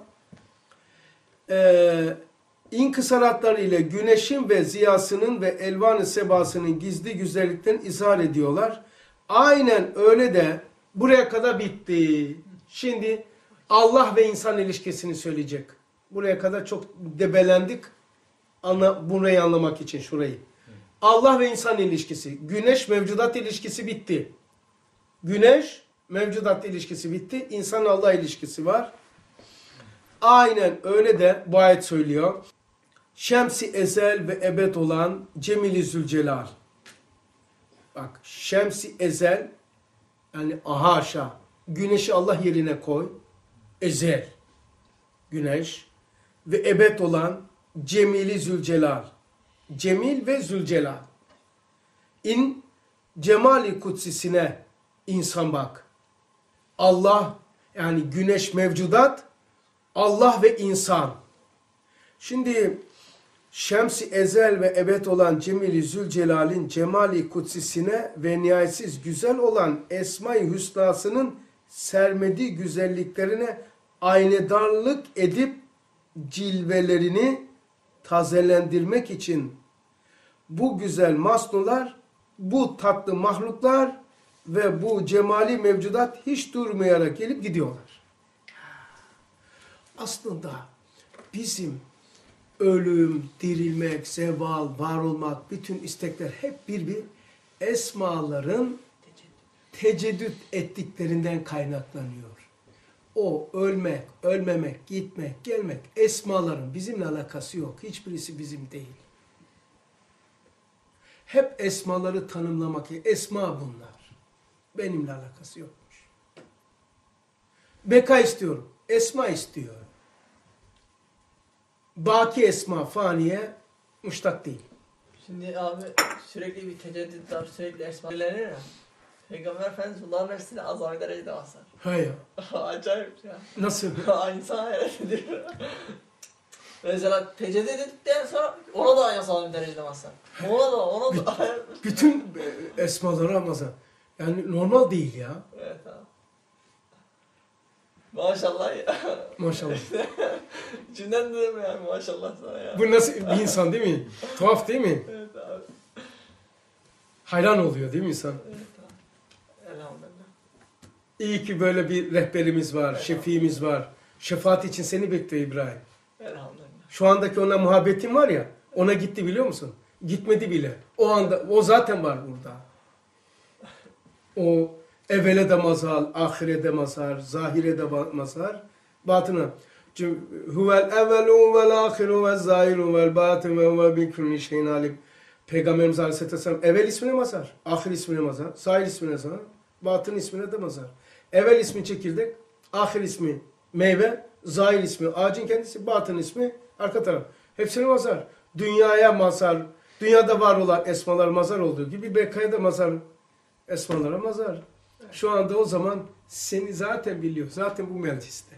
İnkısaratlar ile güneşin ve ziyasının ve elvan-ı sebasının gizli güzellikten izhar ediyorlar. Aynen öyle de buraya kadar bitti. Şimdi Allah ve insan ilişkisini söyleyecek. Buraya kadar çok debelendik. Burayı anlamak için şurayı. Allah ve insan ilişkisi. Güneş mevcudat ilişkisi bitti. Güneş mevcudat ilişkisi bitti. İnsan Allah ilişkisi var. Aynen öyle de bu ayet söylüyor. Şems-i ezel ve ebed olan Cemil-i Zülcelal. Bak Şems-i ezel yani haşa. Güneşi Allah yerine koy. Ezel. Güneş. Ve ebed olan Cemil-i Zülcelal. Cemil ve Zülcelal. İn cemali kutsisine insan bak. Allah yani güneş mevcudat, Allah ve insan. Şimdi Şems-i ezel ve ebed olan Cemil-i Zülcelal'in cemali kutsisine ve nihayetsiz güzel olan Esma-i Hüsna'sının sermediği güzelliklerine aynedarlık edip cilvelerini tazelendirmek için bu güzel masnular, bu tatlı mahluklar ve bu cemali mevcudat hiç durmayarak gelip gidiyorlar. Aslında bizim ölüm, dirilmek, zeval, var olmak, bütün istekler hep bir esmaların teceddüt ettiklerinden kaynaklanıyor. O ölmek, ölmemek, gitmek, gelmek esmaların bizimle alakası yok. Hiçbirisi bizim değil. Hep esmaları tanımlamak, esma bunlar. Benimle alakası yokmuş. Beka istiyorum, esma istiyor. Baki esma, faniye, muştak değil. Şimdi abi sürekli bir teceddüt var, sürekli esma dileniyor ya. Peygamber Efendimiz bunların hepsini azami derecede basar. Hayır. Acayip ya. Nasıl? İnsan hayret ediyor. Mesela teceddüt ettikten sonra ona da azami derecede basar. Ona da. Bütün esmaları Ramazan. Yani normal değil ya. Evet abi. Maşallah ya. Maşallah. Cümlen dedim yani maşallah sana ya. Bu nasıl bir insan değil mi? Tuhaf değil mi? Evet abi. Hayran oluyor değil mi insan? Evet abi. Elhamdülillah. İyi ki böyle bir rehberimiz var, şefiimiz var. Şefaat için seni bekliyor İbrahim. Elhamdülillah. Şu andaki ona muhabbetin var ya, ona gitti biliyor musun? Gitmedi bile. O anda, o zaten var burada. O evvele de mazhar, ahire de mazhar, zahire de mazhar, batına. Huvel evvelu vel ahiru vel zahiru vel batın ve huve bin kulli şeyin alim. Peygamberimiz Aleyhisselam evvel ismine mazhar, ahir ismine mazhar, zahir ismine mazhar, batın ismine de mazhar. Evvel ismi çekirdek, ahir ismi meyve, zahir ismi ağacın kendisi, batın ismi arka taraf. Hepsine mazhar. Dünyaya mazhar, dünyada var olan esmalar mazhar olduğu gibi bekaya da mazhar, esmalara mazhar. Şu anda o zaman seni zaten biliyor. Zaten bu mecliste.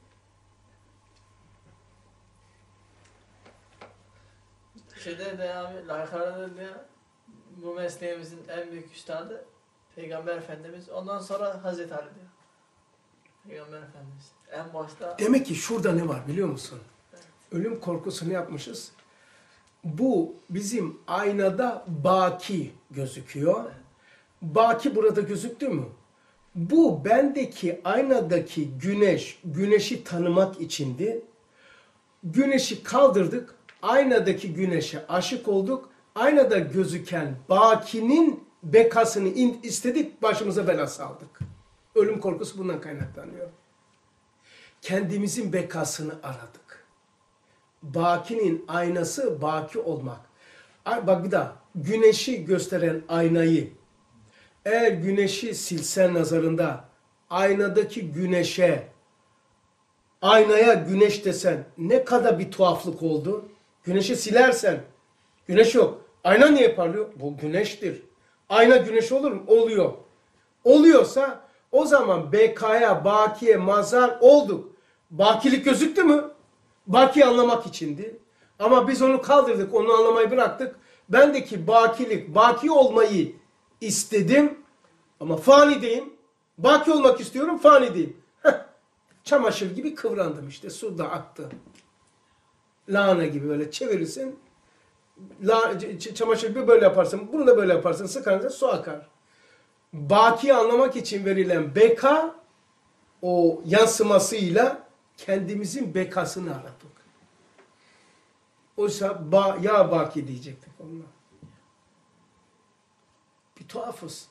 Şeyde de abi, layıklarda da ya, bu mesleğimizin en büyük üstadı Peygamber Efendimiz. Ondan sonra Hazreti Ali diyor. Peygamber Efendimiz. En başta... Demek ki şurada ne var biliyor musun? Evet. Ölüm korkusunu yapmışız. Bu bizim aynada baki gözüküyor. Evet. Baki burada gözüktü mü? Bu bendeki aynadaki güneşi tanımak içindi. Güneşi kaldırdık, aynadaki güneşe aşık olduk. Aynada gözüken bakinin bekasını istedik, başımıza bela saldık. Ölüm korkusu bundan kaynaklanıyor. Kendimizin bekasını aradık. Bakinin aynası baki olmak. Bak bir daha. güneşi gösteren aynayı, eğer güneşi silsen nazarında, aynadaki güneşe, aynaya güneş desen ne kadar bir tuhaflık oldu. Güneşi silersen, güneş yok. Ayna niye parlıyor? Bu güneştir. Ayna güneş olur mu? Oluyor. Oluyorsa o zaman bekaya, bakiye, mazhar olduk. Bakilik gözüktü mü? Bakiyi anlamak içindi. Ama biz onu kaldırdık, onu anlamayı bıraktık. Bendeki bakilik, baki olmayı istedim. Ama fanideyim. Baki olmak istiyorum, fanideyim. Çamaşır gibi kıvrandım işte. Su da aktı. Lahana gibi böyle çevirirsin. Çamaşır gibi böyle yaparsın. Bunu da böyle yaparsın. Sıkarınca su akar. Bakiyi anlamak için verilen beka, o yansımasıyla kendimizin bekasını aradık. Oysa ya baki diyecektik onunla. Bir tuhafız.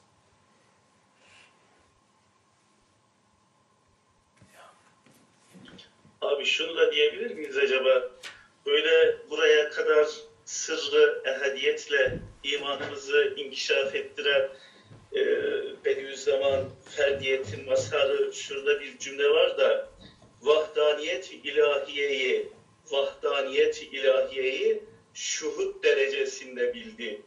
Abi şunu da diyebilir miyiz acaba? Böyle buraya kadar sırrı ehadiyetle imanımızı inkişaf ettiren Bediüzzaman ferdiyetin mazharı, şurada bir cümle var da vahdaniyet ilahiyeyi şuhud derecesinde bildi.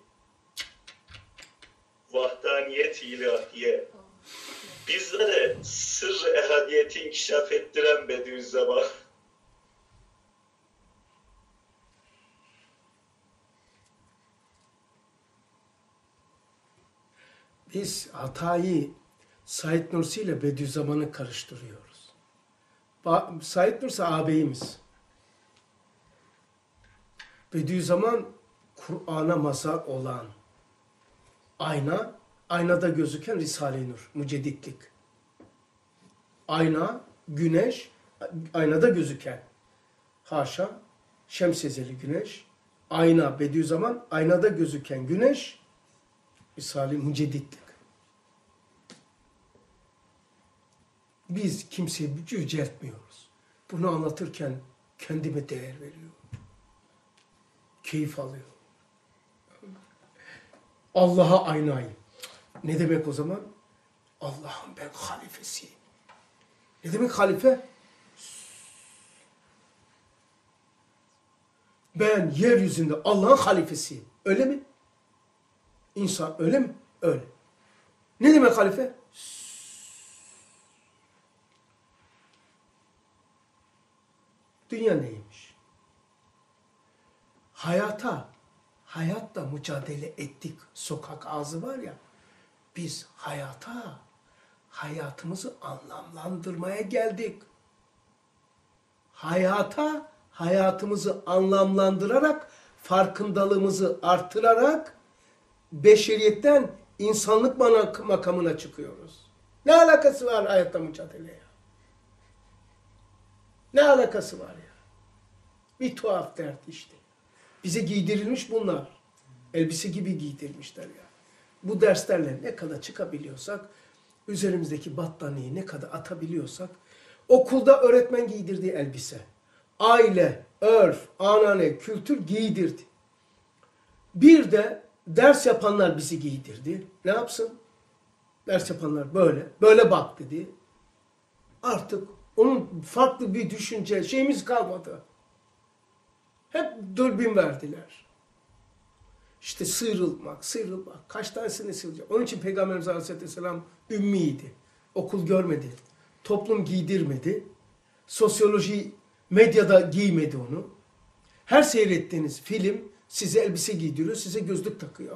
Vahdaniyet ilahiye. Bizlere sır ehadiyeti inkişaf ettiren Bediüzzaman. Biz hatayı Said Nursi ile Bediüzzaman'ı karıştırıyoruz. Said Nursi ağabeyimiz. Bediüzzaman Kur'an'a mazhar olan ayna, aynada gözüken Risale-i Nur, mücedditlik. Ayna, güneş, aynada gözüken. Haşa, şemsezeli güneş, ayna, Bediüzzaman, aynada gözüken güneş, Risale-i Mücedditlik. Biz kimseyi yüceltmiyoruz. Bunu anlatırken kendime değer veriyorum. Keyif alıyorum. Allah'a aynayım. Ne demek o zaman? Allah'ım ben halifesiyim. Ne demek halife? Ben yeryüzünde Allah'ın halifesiyim. Öyle mi? İnsan öyle mi? Öyle. Ne demek halife? Dünya neymiş? Hayatla mücadele ettik. Sokak ağzı var ya, biz hayatımızı anlamlandırmaya geldik. Hayatımızı anlamlandırarak, farkındalığımızı artırarak, beşeriyetten insanlık makamına çıkıyoruz. Ne alakası var hayatta mücadeleye? Ne alakası var ya? Bir tuhaf dert işte. Bize giydirilmiş bunlar. Elbise gibi giydirmişler ya. Bu derslerle ne kadar çıkabiliyorsak, üzerimizdeki battaniyeyi ne kadar atabiliyorsak, okulda öğretmen giydirdiği elbise, aile, örf, anane, kültür giydirdi. Bir de ders yapanlar bizi giydirdi. Ne yapsın? Ders yapanlar böyle bak dedi. Artık onun farklı bir düşünce şeyimiz kalmadı. Hep dürbün verdiler. İşte sıyrılmak. Kaç tanesini sıyrılacak? Onun için Peygamberimiz Aleyhisselam ümmiydi. Okul görmedi. Toplum giydirmedi. Sosyoloji medyada giymedi onu. Her seyrettiğiniz film size elbise giydiriyor, size gözlük takıyor.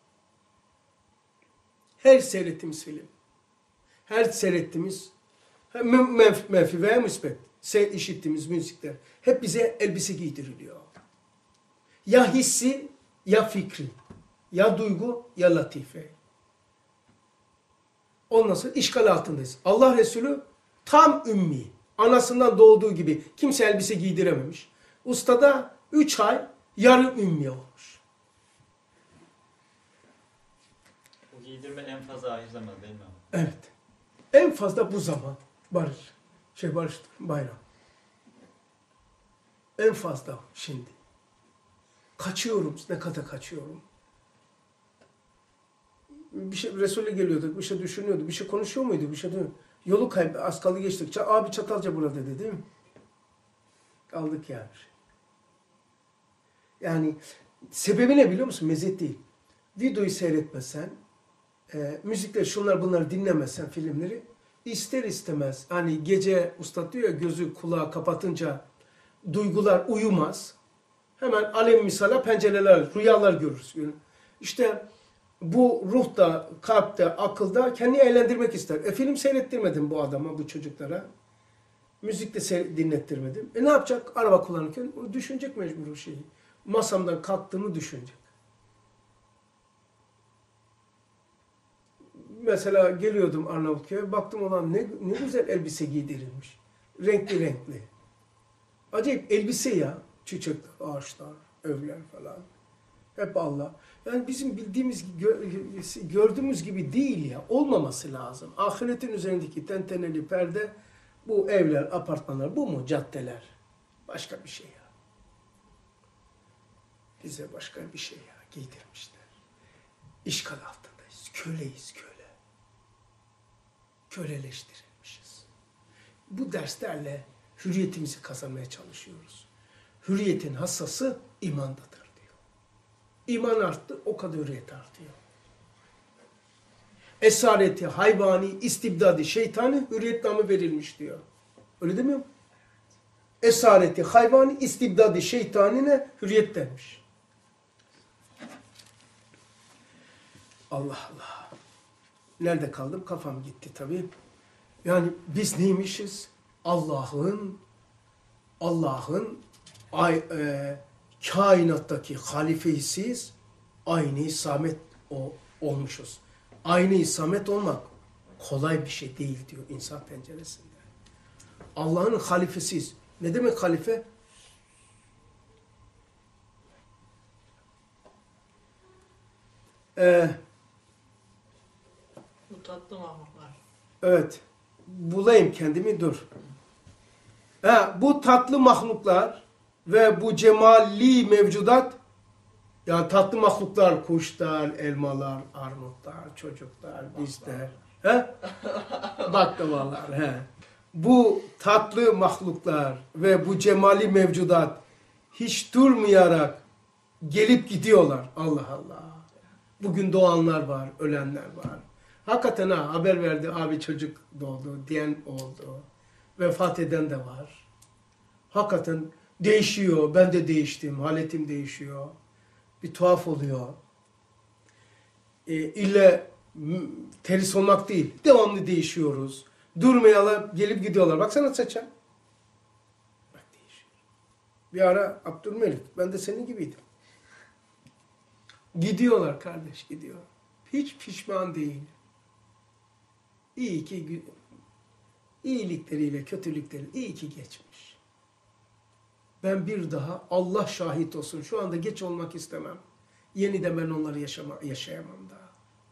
Her seyrettiğimiz film. Her seyrettiğimiz menfi veya müsbet işittiğimiz müzikler hep bize elbise giydiriliyor. Ya hissi, ya fikri, ya duygu, ya latife. Ondan sonra işgal altındayız. Allah Resulü tam ümmi. Anasından doğduğu gibi kimse elbise giydirememiş. Usta da 3 ay yarı ümmi olmuş. Bu giydirme en fazla ahir zaman değil mi abi? Evet. En fazla bu zaman. Bayram. En fazla şimdi. Kaçıyorum. Ne kadar kaçıyorum. bir şey Resul'e geliyorduk, bir şey düşünüyordu, bir şey konuşuyor muydu, bir şey diyor. Yolu az kaldı geçtik. Abi Çatalca burada dedi değil mi? Kaldık yani. Yani sebebi ne biliyor musun? Meziyet değil. Videoyu seyretmesen, müzikleri şunlar bunlar dinlemesen filmleri ister istemez hani gece usta diyor ya gözü kulağı kapatınca duygular uyumaz. Hemen alem misala pencereler, rüyalar görürsün. İşte bu ruhta, kalpte, akılda kendini eğlendirmek ister. Film seyrettirmedim bu adama, bu çocuklara. Müzik de dinlettirmedim. Ne yapacak? Araba kullanırken düşünecek mecbur o şeyi. Masamdan kalktığımı düşünecek. Mesela geliyordum Arnavutköy'e, baktım olan ne güzel elbise giydirilmiş. Renkli renkli. Acayip elbise ya. Çiçekler, ağaçlar, evler falan. Hep Allah. Yani bizim bildiğimiz, gördüğümüz gibi değil ya. Olmaması lazım. Ahiretin üzerindeki tenteneli perde, bu evler, apartmanlar, bu mu? Caddeler. Başka bir şey ya. Bize başka bir şey ya giydirmişler. İşgal altındayız. Köleyiz, köle. Köleleştirilmişiz. Bu derslerle hürriyetimizi kazanmaya çalışıyoruz. Hürriyetin hassası imandadır diyor. İman arttı, o kadar hürriyet artıyor. Esareti, hayvani, istibdadi, şeytani hürriyet namı verilmiş diyor. Öyle demiyor mu? Esareti, hayvani, istibdadi, şeytanine hürriyet denmiş. Allah Allah. Nerede kaldım? Kafam gitti tabii. Yani biz neymişiz? Allah'ın kainattaki halifesiz aynı samet olmuşuz. Aynı samet olmak kolay bir şey değil diyor insan penceresinde. Allah'ın halifesiz. Ne demek halife? Bu tatlı mahmutlar. Evet. Bulayım kendimi, dur. Bu tatlı mahluklar ve bu cemalli mevcudat, yani tatlı mahluklar, kuşlar, elmalar, armutlar, çocuklar, bizler, baklavalar, bu tatlı mahluklar ve bu cemalli mevcudat hiç durmayarak gelip gidiyorlar. Allah Allah. Bugün doğanlar var, ölenler var. Hakikaten haber verdi, abi çocuk doğdu diyen oldu. Vefat eden de var. Hakikaten değişiyor, ben de değiştim, haletim değişiyor. Bir tuhaf oluyor. İlle teris olmak değil, devamlı değişiyoruz. Durmayalı gelip gidiyorlar. Baksana saça. Bak değişiyor. Bir ara Abdülmelik, ben de senin gibiydim. Gidiyorlar kardeş, gidiyor. Hiç pişman değil. İyi ki iyilikleriyle kötülükleri iyi ki geçmiş. Ben bir daha Allah şahit olsun şu anda geç olmak istemem. Yeniden ben onları yaşayamam daha.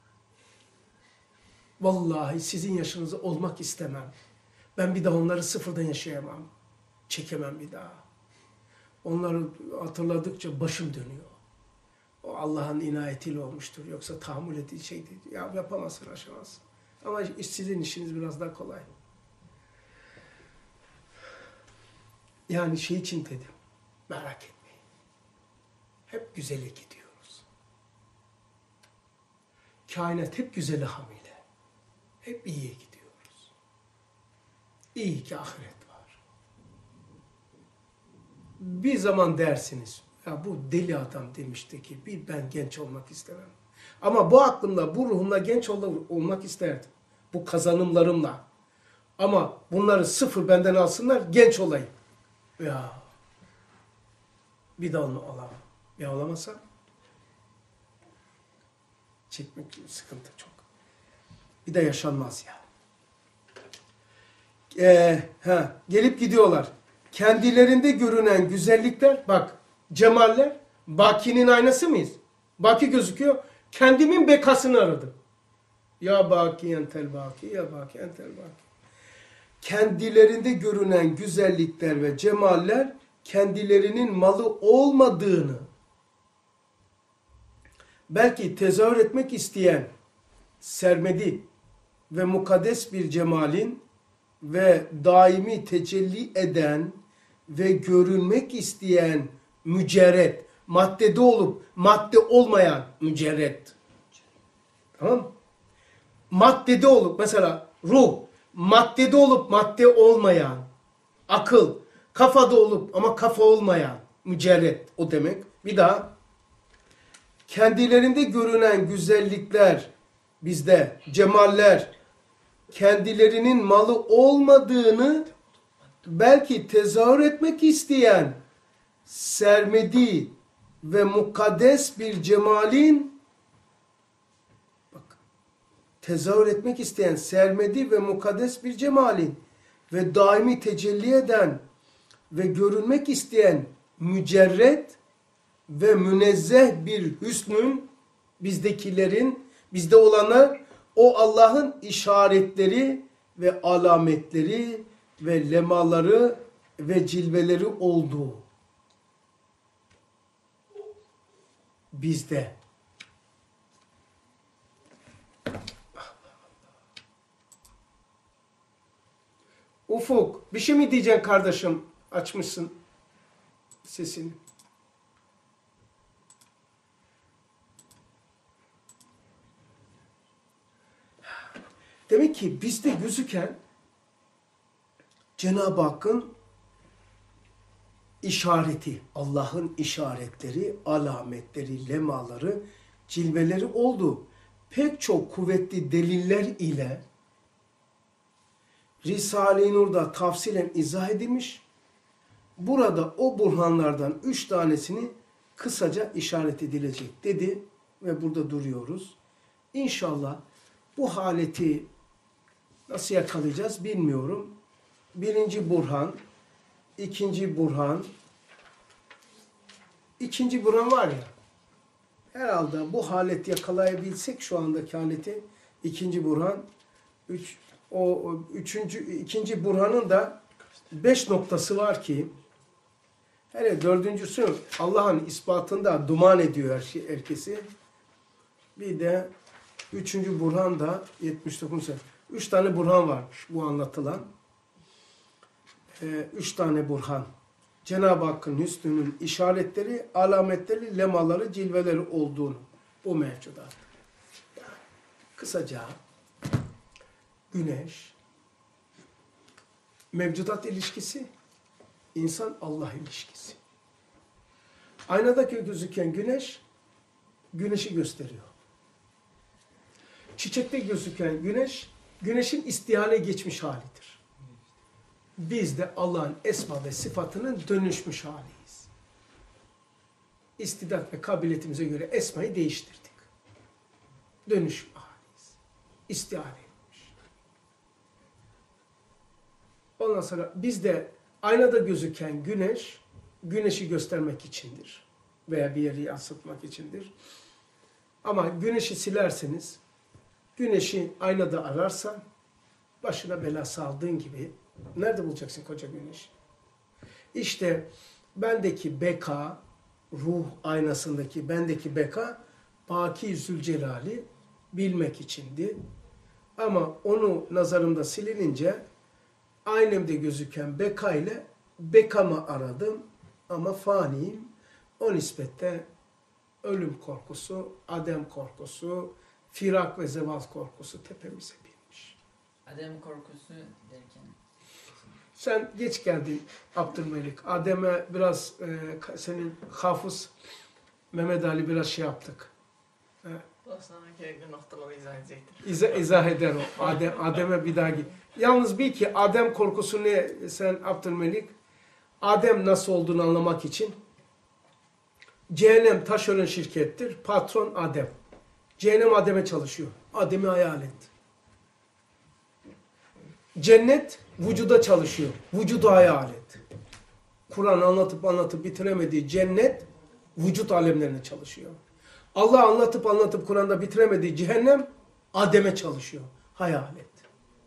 Vallahi sizin yaşınızda olmak istemem. Ben bir daha onları sıfırdan yaşayamam. Çekemem bir daha. Onları hatırladıkça başım dönüyor. O Allah'ın inayetiyle olmuştur. Yoksa tahammül ettiği şey değil. Ya yapamazsın, aşamazsın. Ama sizin işiniz biraz daha kolay. Yani şey için dedim. Merak etmeyin. Hep güzele gidiyoruz. Kainat hep güzele hamile. Hep iyiye gidiyoruz. İyi ki ahiret var. Bir zaman dersiniz. Ya bu deli adam demişti ki ben genç olmak istemem. Ama bu aklımla, bu ruhumla genç olmak isterdim. Bu kazanımlarımla. Ama bunları sıfır benden alsınlar, genç olayım. Ya bir daha onu alamam. Ya alamazsam çekmek sıkıntı çok. Bir de yaşanmaz ya. Gelip gidiyorlar. Kendilerinde görünen güzellikler, bak cemaller, Baki'nin aynası mıyız? Baki gözüküyor. Kendimin bekasını aradım. Ya Baki entel Baki, ya Baki entel Baki. Kendilerinde görünen güzellikler ve cemaller kendilerinin malı olmadığını belki tezahür etmek isteyen sermedi ve mukaddes bir cemalin ve daimi tecelli eden ve görünmek isteyen mücerret, maddede olup madde olmayan mücerret. Tamam mı? Maddede olup mesela ruh, maddede olup madde olmayan, akıl, kafada olup ama kafa olmayan mücerret o demek. Bir daha kendilerinde görünen güzellikler bizde, cemaller kendilerinin malı olmadığını belki tezahür etmek isteyen sermedi ve mukaddes bir cemalin tezahür etmek isteyen sermedi ve mukaddes bir cemalin ve daimi tecelli eden ve görünmek isteyen mücerret ve münezzeh bir hüsnün bizdekilerin, bizde olanlar o Allah'ın işaretleri ve alametleri ve lemaları ve cilveleri olduğu bizde. Ufuk, bir şey mi diyeceksin kardeşim? Açmışsın sesini. Demek ki bizde gözüken Cenab-ı Hakk'ın işareti, Allah'ın işaretleri, alametleri, lemaları, cilveleri oldu. Pek çok kuvvetli deliller ile Risale-i Nur'da tafsilen izah edilmiş. Burada o burhanlardan 3 tanesini kısaca işaret edilecek dedi ve burada duruyoruz. İnşallah bu haleti nasıl yakalayacağız bilmiyorum. Birinci burhan, ikinci burhan, ikinci burhan var ya, herhalde bu haleti yakalayabilsek şu andaki haleti, ikinci burhan, ikinci burhanın da 5 noktası var ki, hele dördüncüsü Allah'ın ispatında duman ediyor herkesi. Bir de üçüncü burhan da 79 sene. 3 tane burhan varmış bu anlatılan. 3 tane burhan. Cenab-ı Hakk'ın hüsnünün işaretleri, alametleri, lemaları, cilveleri olduğunu bu mevcudat. Yani kısaca güneş, mevcudat ilişkisi, insan-Allah ilişkisi. Aynadaki gözüken güneş, güneşi gösteriyor. Çiçekte gözüken güneş, güneşin istihale geçmiş halidir. Biz de Allah'ın esma ve sıfatının dönüşmüş haliyiz. İstidat ve kabiliyetimize göre esmayı değiştirdik. Dönüşüm haliyiz. İstihale etmiş. Ondan sonra bizde aynada gözüken güneş, güneşi göstermek içindir. Veya bir yeri yansıtmak içindir. Ama güneşi silerseniz, güneşi aynada ararsan, başına bela saldığın gibi, nerede bulacaksın koca güneş? İşte bendeki beka, ruh aynasındaki bendeki beka, Baki Zülcelal'i bilmek içindi. Ama onu nazarımda silinince, aynemde gözüken beka ile bekamı aradım ama faniyim. O nispette ölüm korkusu, adem korkusu, firak ve zeval korkusu tepemize binmiş. Adem korkusu derken? Sen geç geldin Abdülmelik. Adem'e biraz senin hafız Mehmet Ali biraz şey yaptık. O sana gerekli noktaları izah edecektir. İzah eder o. Adem'e bir daha git. Yalnız bil ki Adem korkusu ne sen Abdülmelik? Adem nasıl olduğunu anlamak için cehennem taşeron şirkettir. Patron Adem. Cehennem Adem'e çalışıyor. Adem'i hayal et. Cennet vücuda çalışıyor. Vücudu hayal et. Kur'an anlatıp bitiremediği cennet vücut alemlerine çalışıyor. Allah anlatıp Kur'an'da bitiremediği cehennem Adem'e çalışıyor. Hayal et.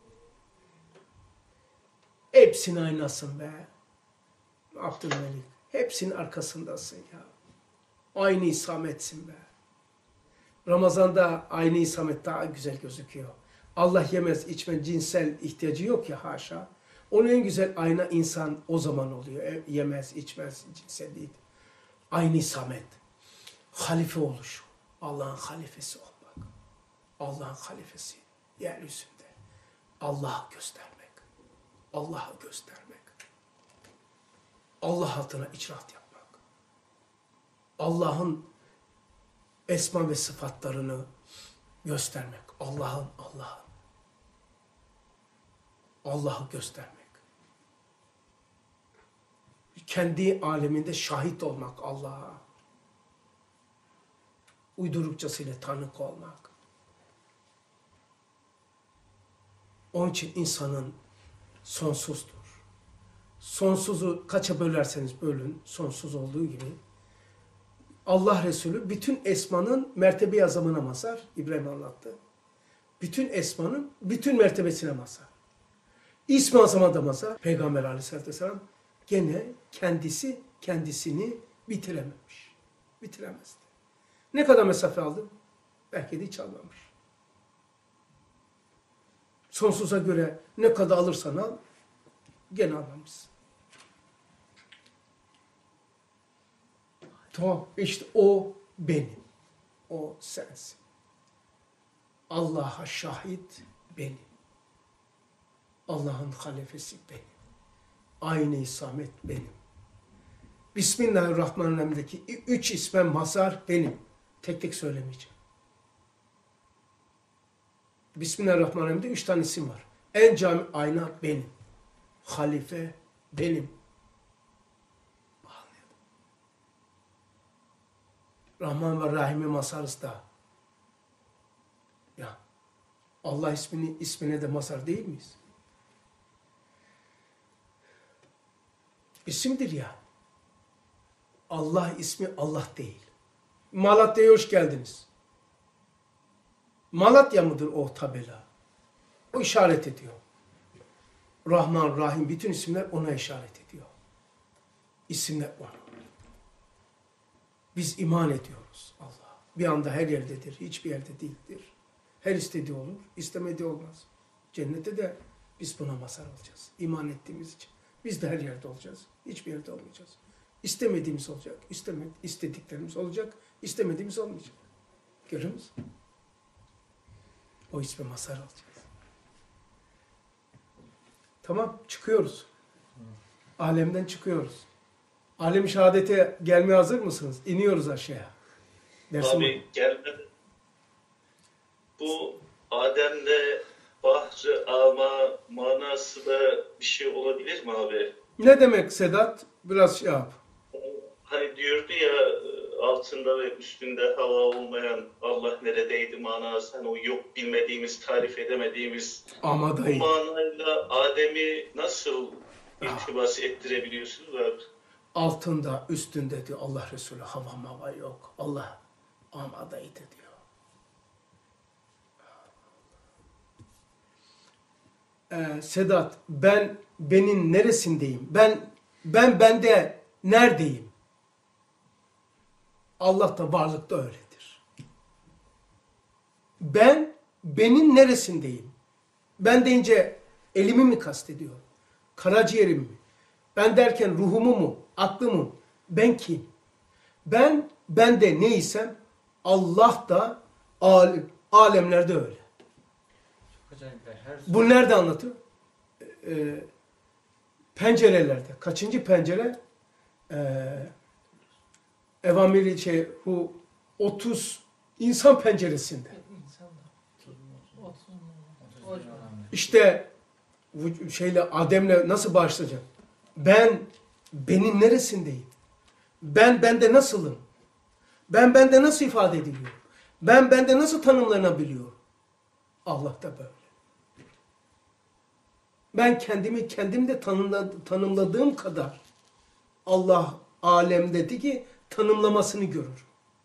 Hepsinin aynasın be. Abdülmelik. Hepsinin arkasındasın ya. Aynı isametsin be. Ramazan'da aynı samet daha güzel gözüküyor. Allah yemez, içmez, cinsel ihtiyacı yok ya haşa. Onun en güzel ayna insan o zaman oluyor. Yemez, içmez, cinsel değil. Aynı samet. Halife oluşu. Allah'ın halifesi olmak. Allah'ın halifesi yeryüzünde. Allah'ı göstermek. Allah'ı göstermek. Allah adına icraat yapmak. Allah'ın esma ve sıfatlarını göstermek. Allah'ı göstermek. Kendi aleminde şahit olmak Allah'a. Uydurukçasıyla tanık olmak. Onun için insanın sonsuzdur. Sonsuzu kaça bölerseniz bölün, sonsuz olduğu gibi. Allah Resulü bütün esmanın mertebe azamına mazhar. İbrahim anlattı. Bütün esmanın bütün mertebesine mazhar. İsmi azama da mazhar. Peygamber aleyhissalatü vesselam gene kendisini bitirememiş. Bitiremezdi. Ne kadar mesafe aldı? Belki de hiç almamış. Sonsuza göre ne kadar alırsan al, gene almamışsın. Tamam, işte o benim. O sensin. Allah'a şahit benim. Allah'ın halifesi benim. Aynı samet benim. Bismillahirrahmanirrahim'deki 3 isme mazhar benim. Tek tek söylemeyeceğim. Bismillahirrahmanirrahim'de 3 tane isim var. En cami ayna benim. Halife benim. Rahman ve Rahim'e mazharız da. Ya Allah ismine de mazhar değil miyiz? İsimdir ya. Allah ismi Allah değil. Malatya'ya hoş geldiniz. Malatya mıdır o tabela? O işaret ediyor. Rahman, Rahim bütün isimler ona işaret ediyor. İsimler ona. Biz iman ediyoruz Allah'a. Bir anda her yerdedir, hiçbir yerde değildir. Her istediği olur, istemediği olmaz. Cennette de biz buna mazhar olacağız. İman ettiğimiz için. Biz de her yerde olacağız. Hiçbir yerde olmayacağız. İstemediğimiz olacak, istediklerimiz olacak, istemediğimiz olmayacak. Görüyor musun? O isme mazhar olacağız. Tamam, çıkıyoruz. Alemden çıkıyoruz. Alem-i şehadete gelmeye hazır mısınız? İniyoruz aşağıya. Dersim Abi gelmedi. Bu Adem'le Bahri Ama manası da bir şey olabilir mi abi? Ne demek Sedat? Biraz şey yap. Hani diyordu ya altında ve üstünde hava olmayan Allah neredeydi manası. Hani o yok bilmediğimiz, tarif edemediğimiz Ama bu dayı. manayla Adem'i nasıl irtibas ettirebiliyorsunuz abi? Altında, üstünde diyor Allah Resulü. Hava mava yok. Allah amadaydı diyor. Sedat, benim neresindeyim? Ben bende neredeyim? Allah da varlıkta öyledir. Benim neresindeyim? Ben deyince elimi mi kastediyor? Karaciğerimi mi? Ben derken ruhumu mu? Aklımı mı? Ben kim? Ben de neysem Allah da alemlerde öyle. Bu nerede anlatıyor? Pencerelerde. Kaçıncı pencere? Evamiri bu 30 insan penceresinde. İşte Adem'le nasıl başlayacak? Benim neresindeyim? Bende nasılım? Bende nasıl ifade ediliyor? Bende nasıl tanımlanabiliyor? Allah'ta böyle. Ben kendimde tanımladığım kadar Allah alemdeki tanımlamasını görür.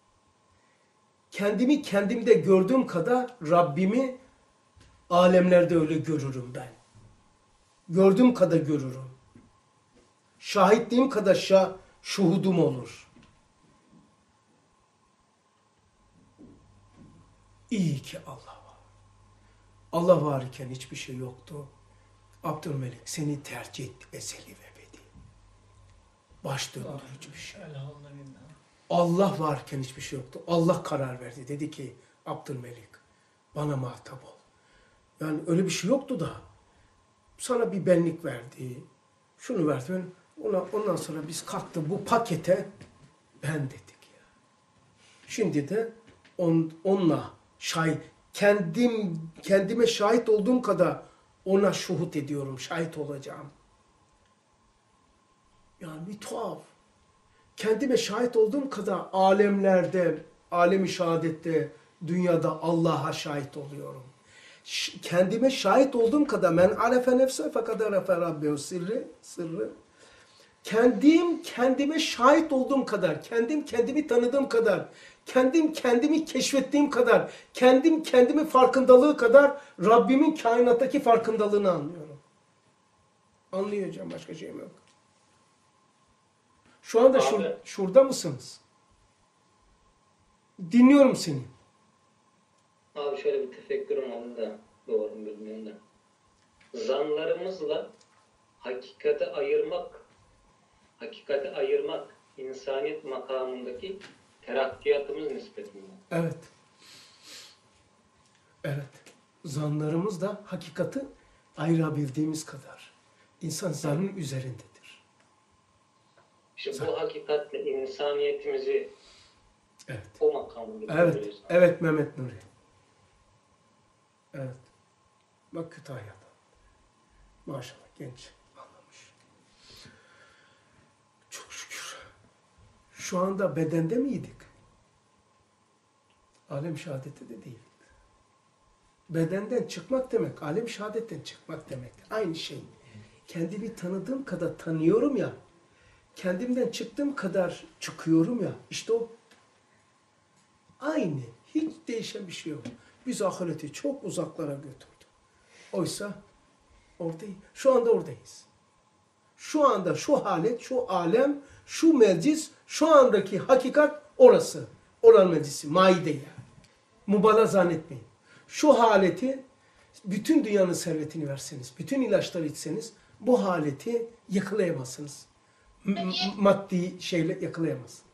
Kendimde gördüğüm kadar Rabbimi alemlerde öyle görürüm ben. Gördüğüm kadar görürüm. Şahitliğim kadar şuhudum olur. İyi ki Allah var. Allah var iken hiçbir şey yoktu. Abdülmelik seni tercih etti ezeli ve ebedi. Baş döndürücü bir şey. Elhamdülillah. Allah varken hiçbir şey yoktu. Allah karar verdi. Dedi ki Abdülmelik bana muhatap ol. Yani öyle bir şey yoktu da sana bir benlik verdi. Şunu verdi. Ondan sonra biz kalktık bu pakete ben dedik ya. Şimdi de onunla kendime şahit olduğum kadar ona şuhut ediyorum. Şahit olacağım. Yani bir tuhaf. Kendime şahit olduğum kadar alemlerde, alemi şehadette, dünyada Allah'a şahit oluyorum. Kendime şahit olduğum kadar men arefe nefse fekad arefe rabbehu sırrı. Kendime şahit olduğum kadar, kendimi tanıdığım kadar, kendimi keşfettiğim kadar, kendimi farkındalığı kadar Rabbimin kainattaki farkındalığını anlıyorum. Anlayacağım, başka şeyim yok. Şu anda şurada mısınız? Dinliyorum seni. Abi şöyle bir tefekkürüm oldu da doğru mu bilmiyorum da. Zanlarımızla hakikati ayırmak insaniyet makamındaki terakkiyatımız nispetinde. Evet. Evet. Zanlarımız da hakikati ayırabildiğimiz kadar. İnsan zannın üzerindedir. İşte bu hakikatle insaniyetimizi Evet. o makamda Evet. görüyoruz. Evet Mehmet Nuri. Evet. Bak Kütahya'da. Maşallah genç anlamış. Çok şükür. Şu anda bedende miydik? Alem şehadette de değildik. Bedenden çıkmak demek, alem şehadetten çıkmak demek. Aynı şey. Kendimi tanıdığım kadar tanıyorum ya, kendimden çıktığım kadar çıkıyorum ya, işte o aynı. Hiç değişen bir şey yok. Biz ahireti çok uzaklara götürdük. Oysa oradayız. Şu anda oradayız. Şu anda şu halet, şu alem, şu meclis, şu andaki hakikat orası. Oranın meclisi, maide yani. Mübalağa zannetmeyin. Şu haleti bütün dünyanın servetini verseniz, bütün ilaçları içseniz bu haleti yakalayamazsınız. Maddi şeyle yakalayamazsınız.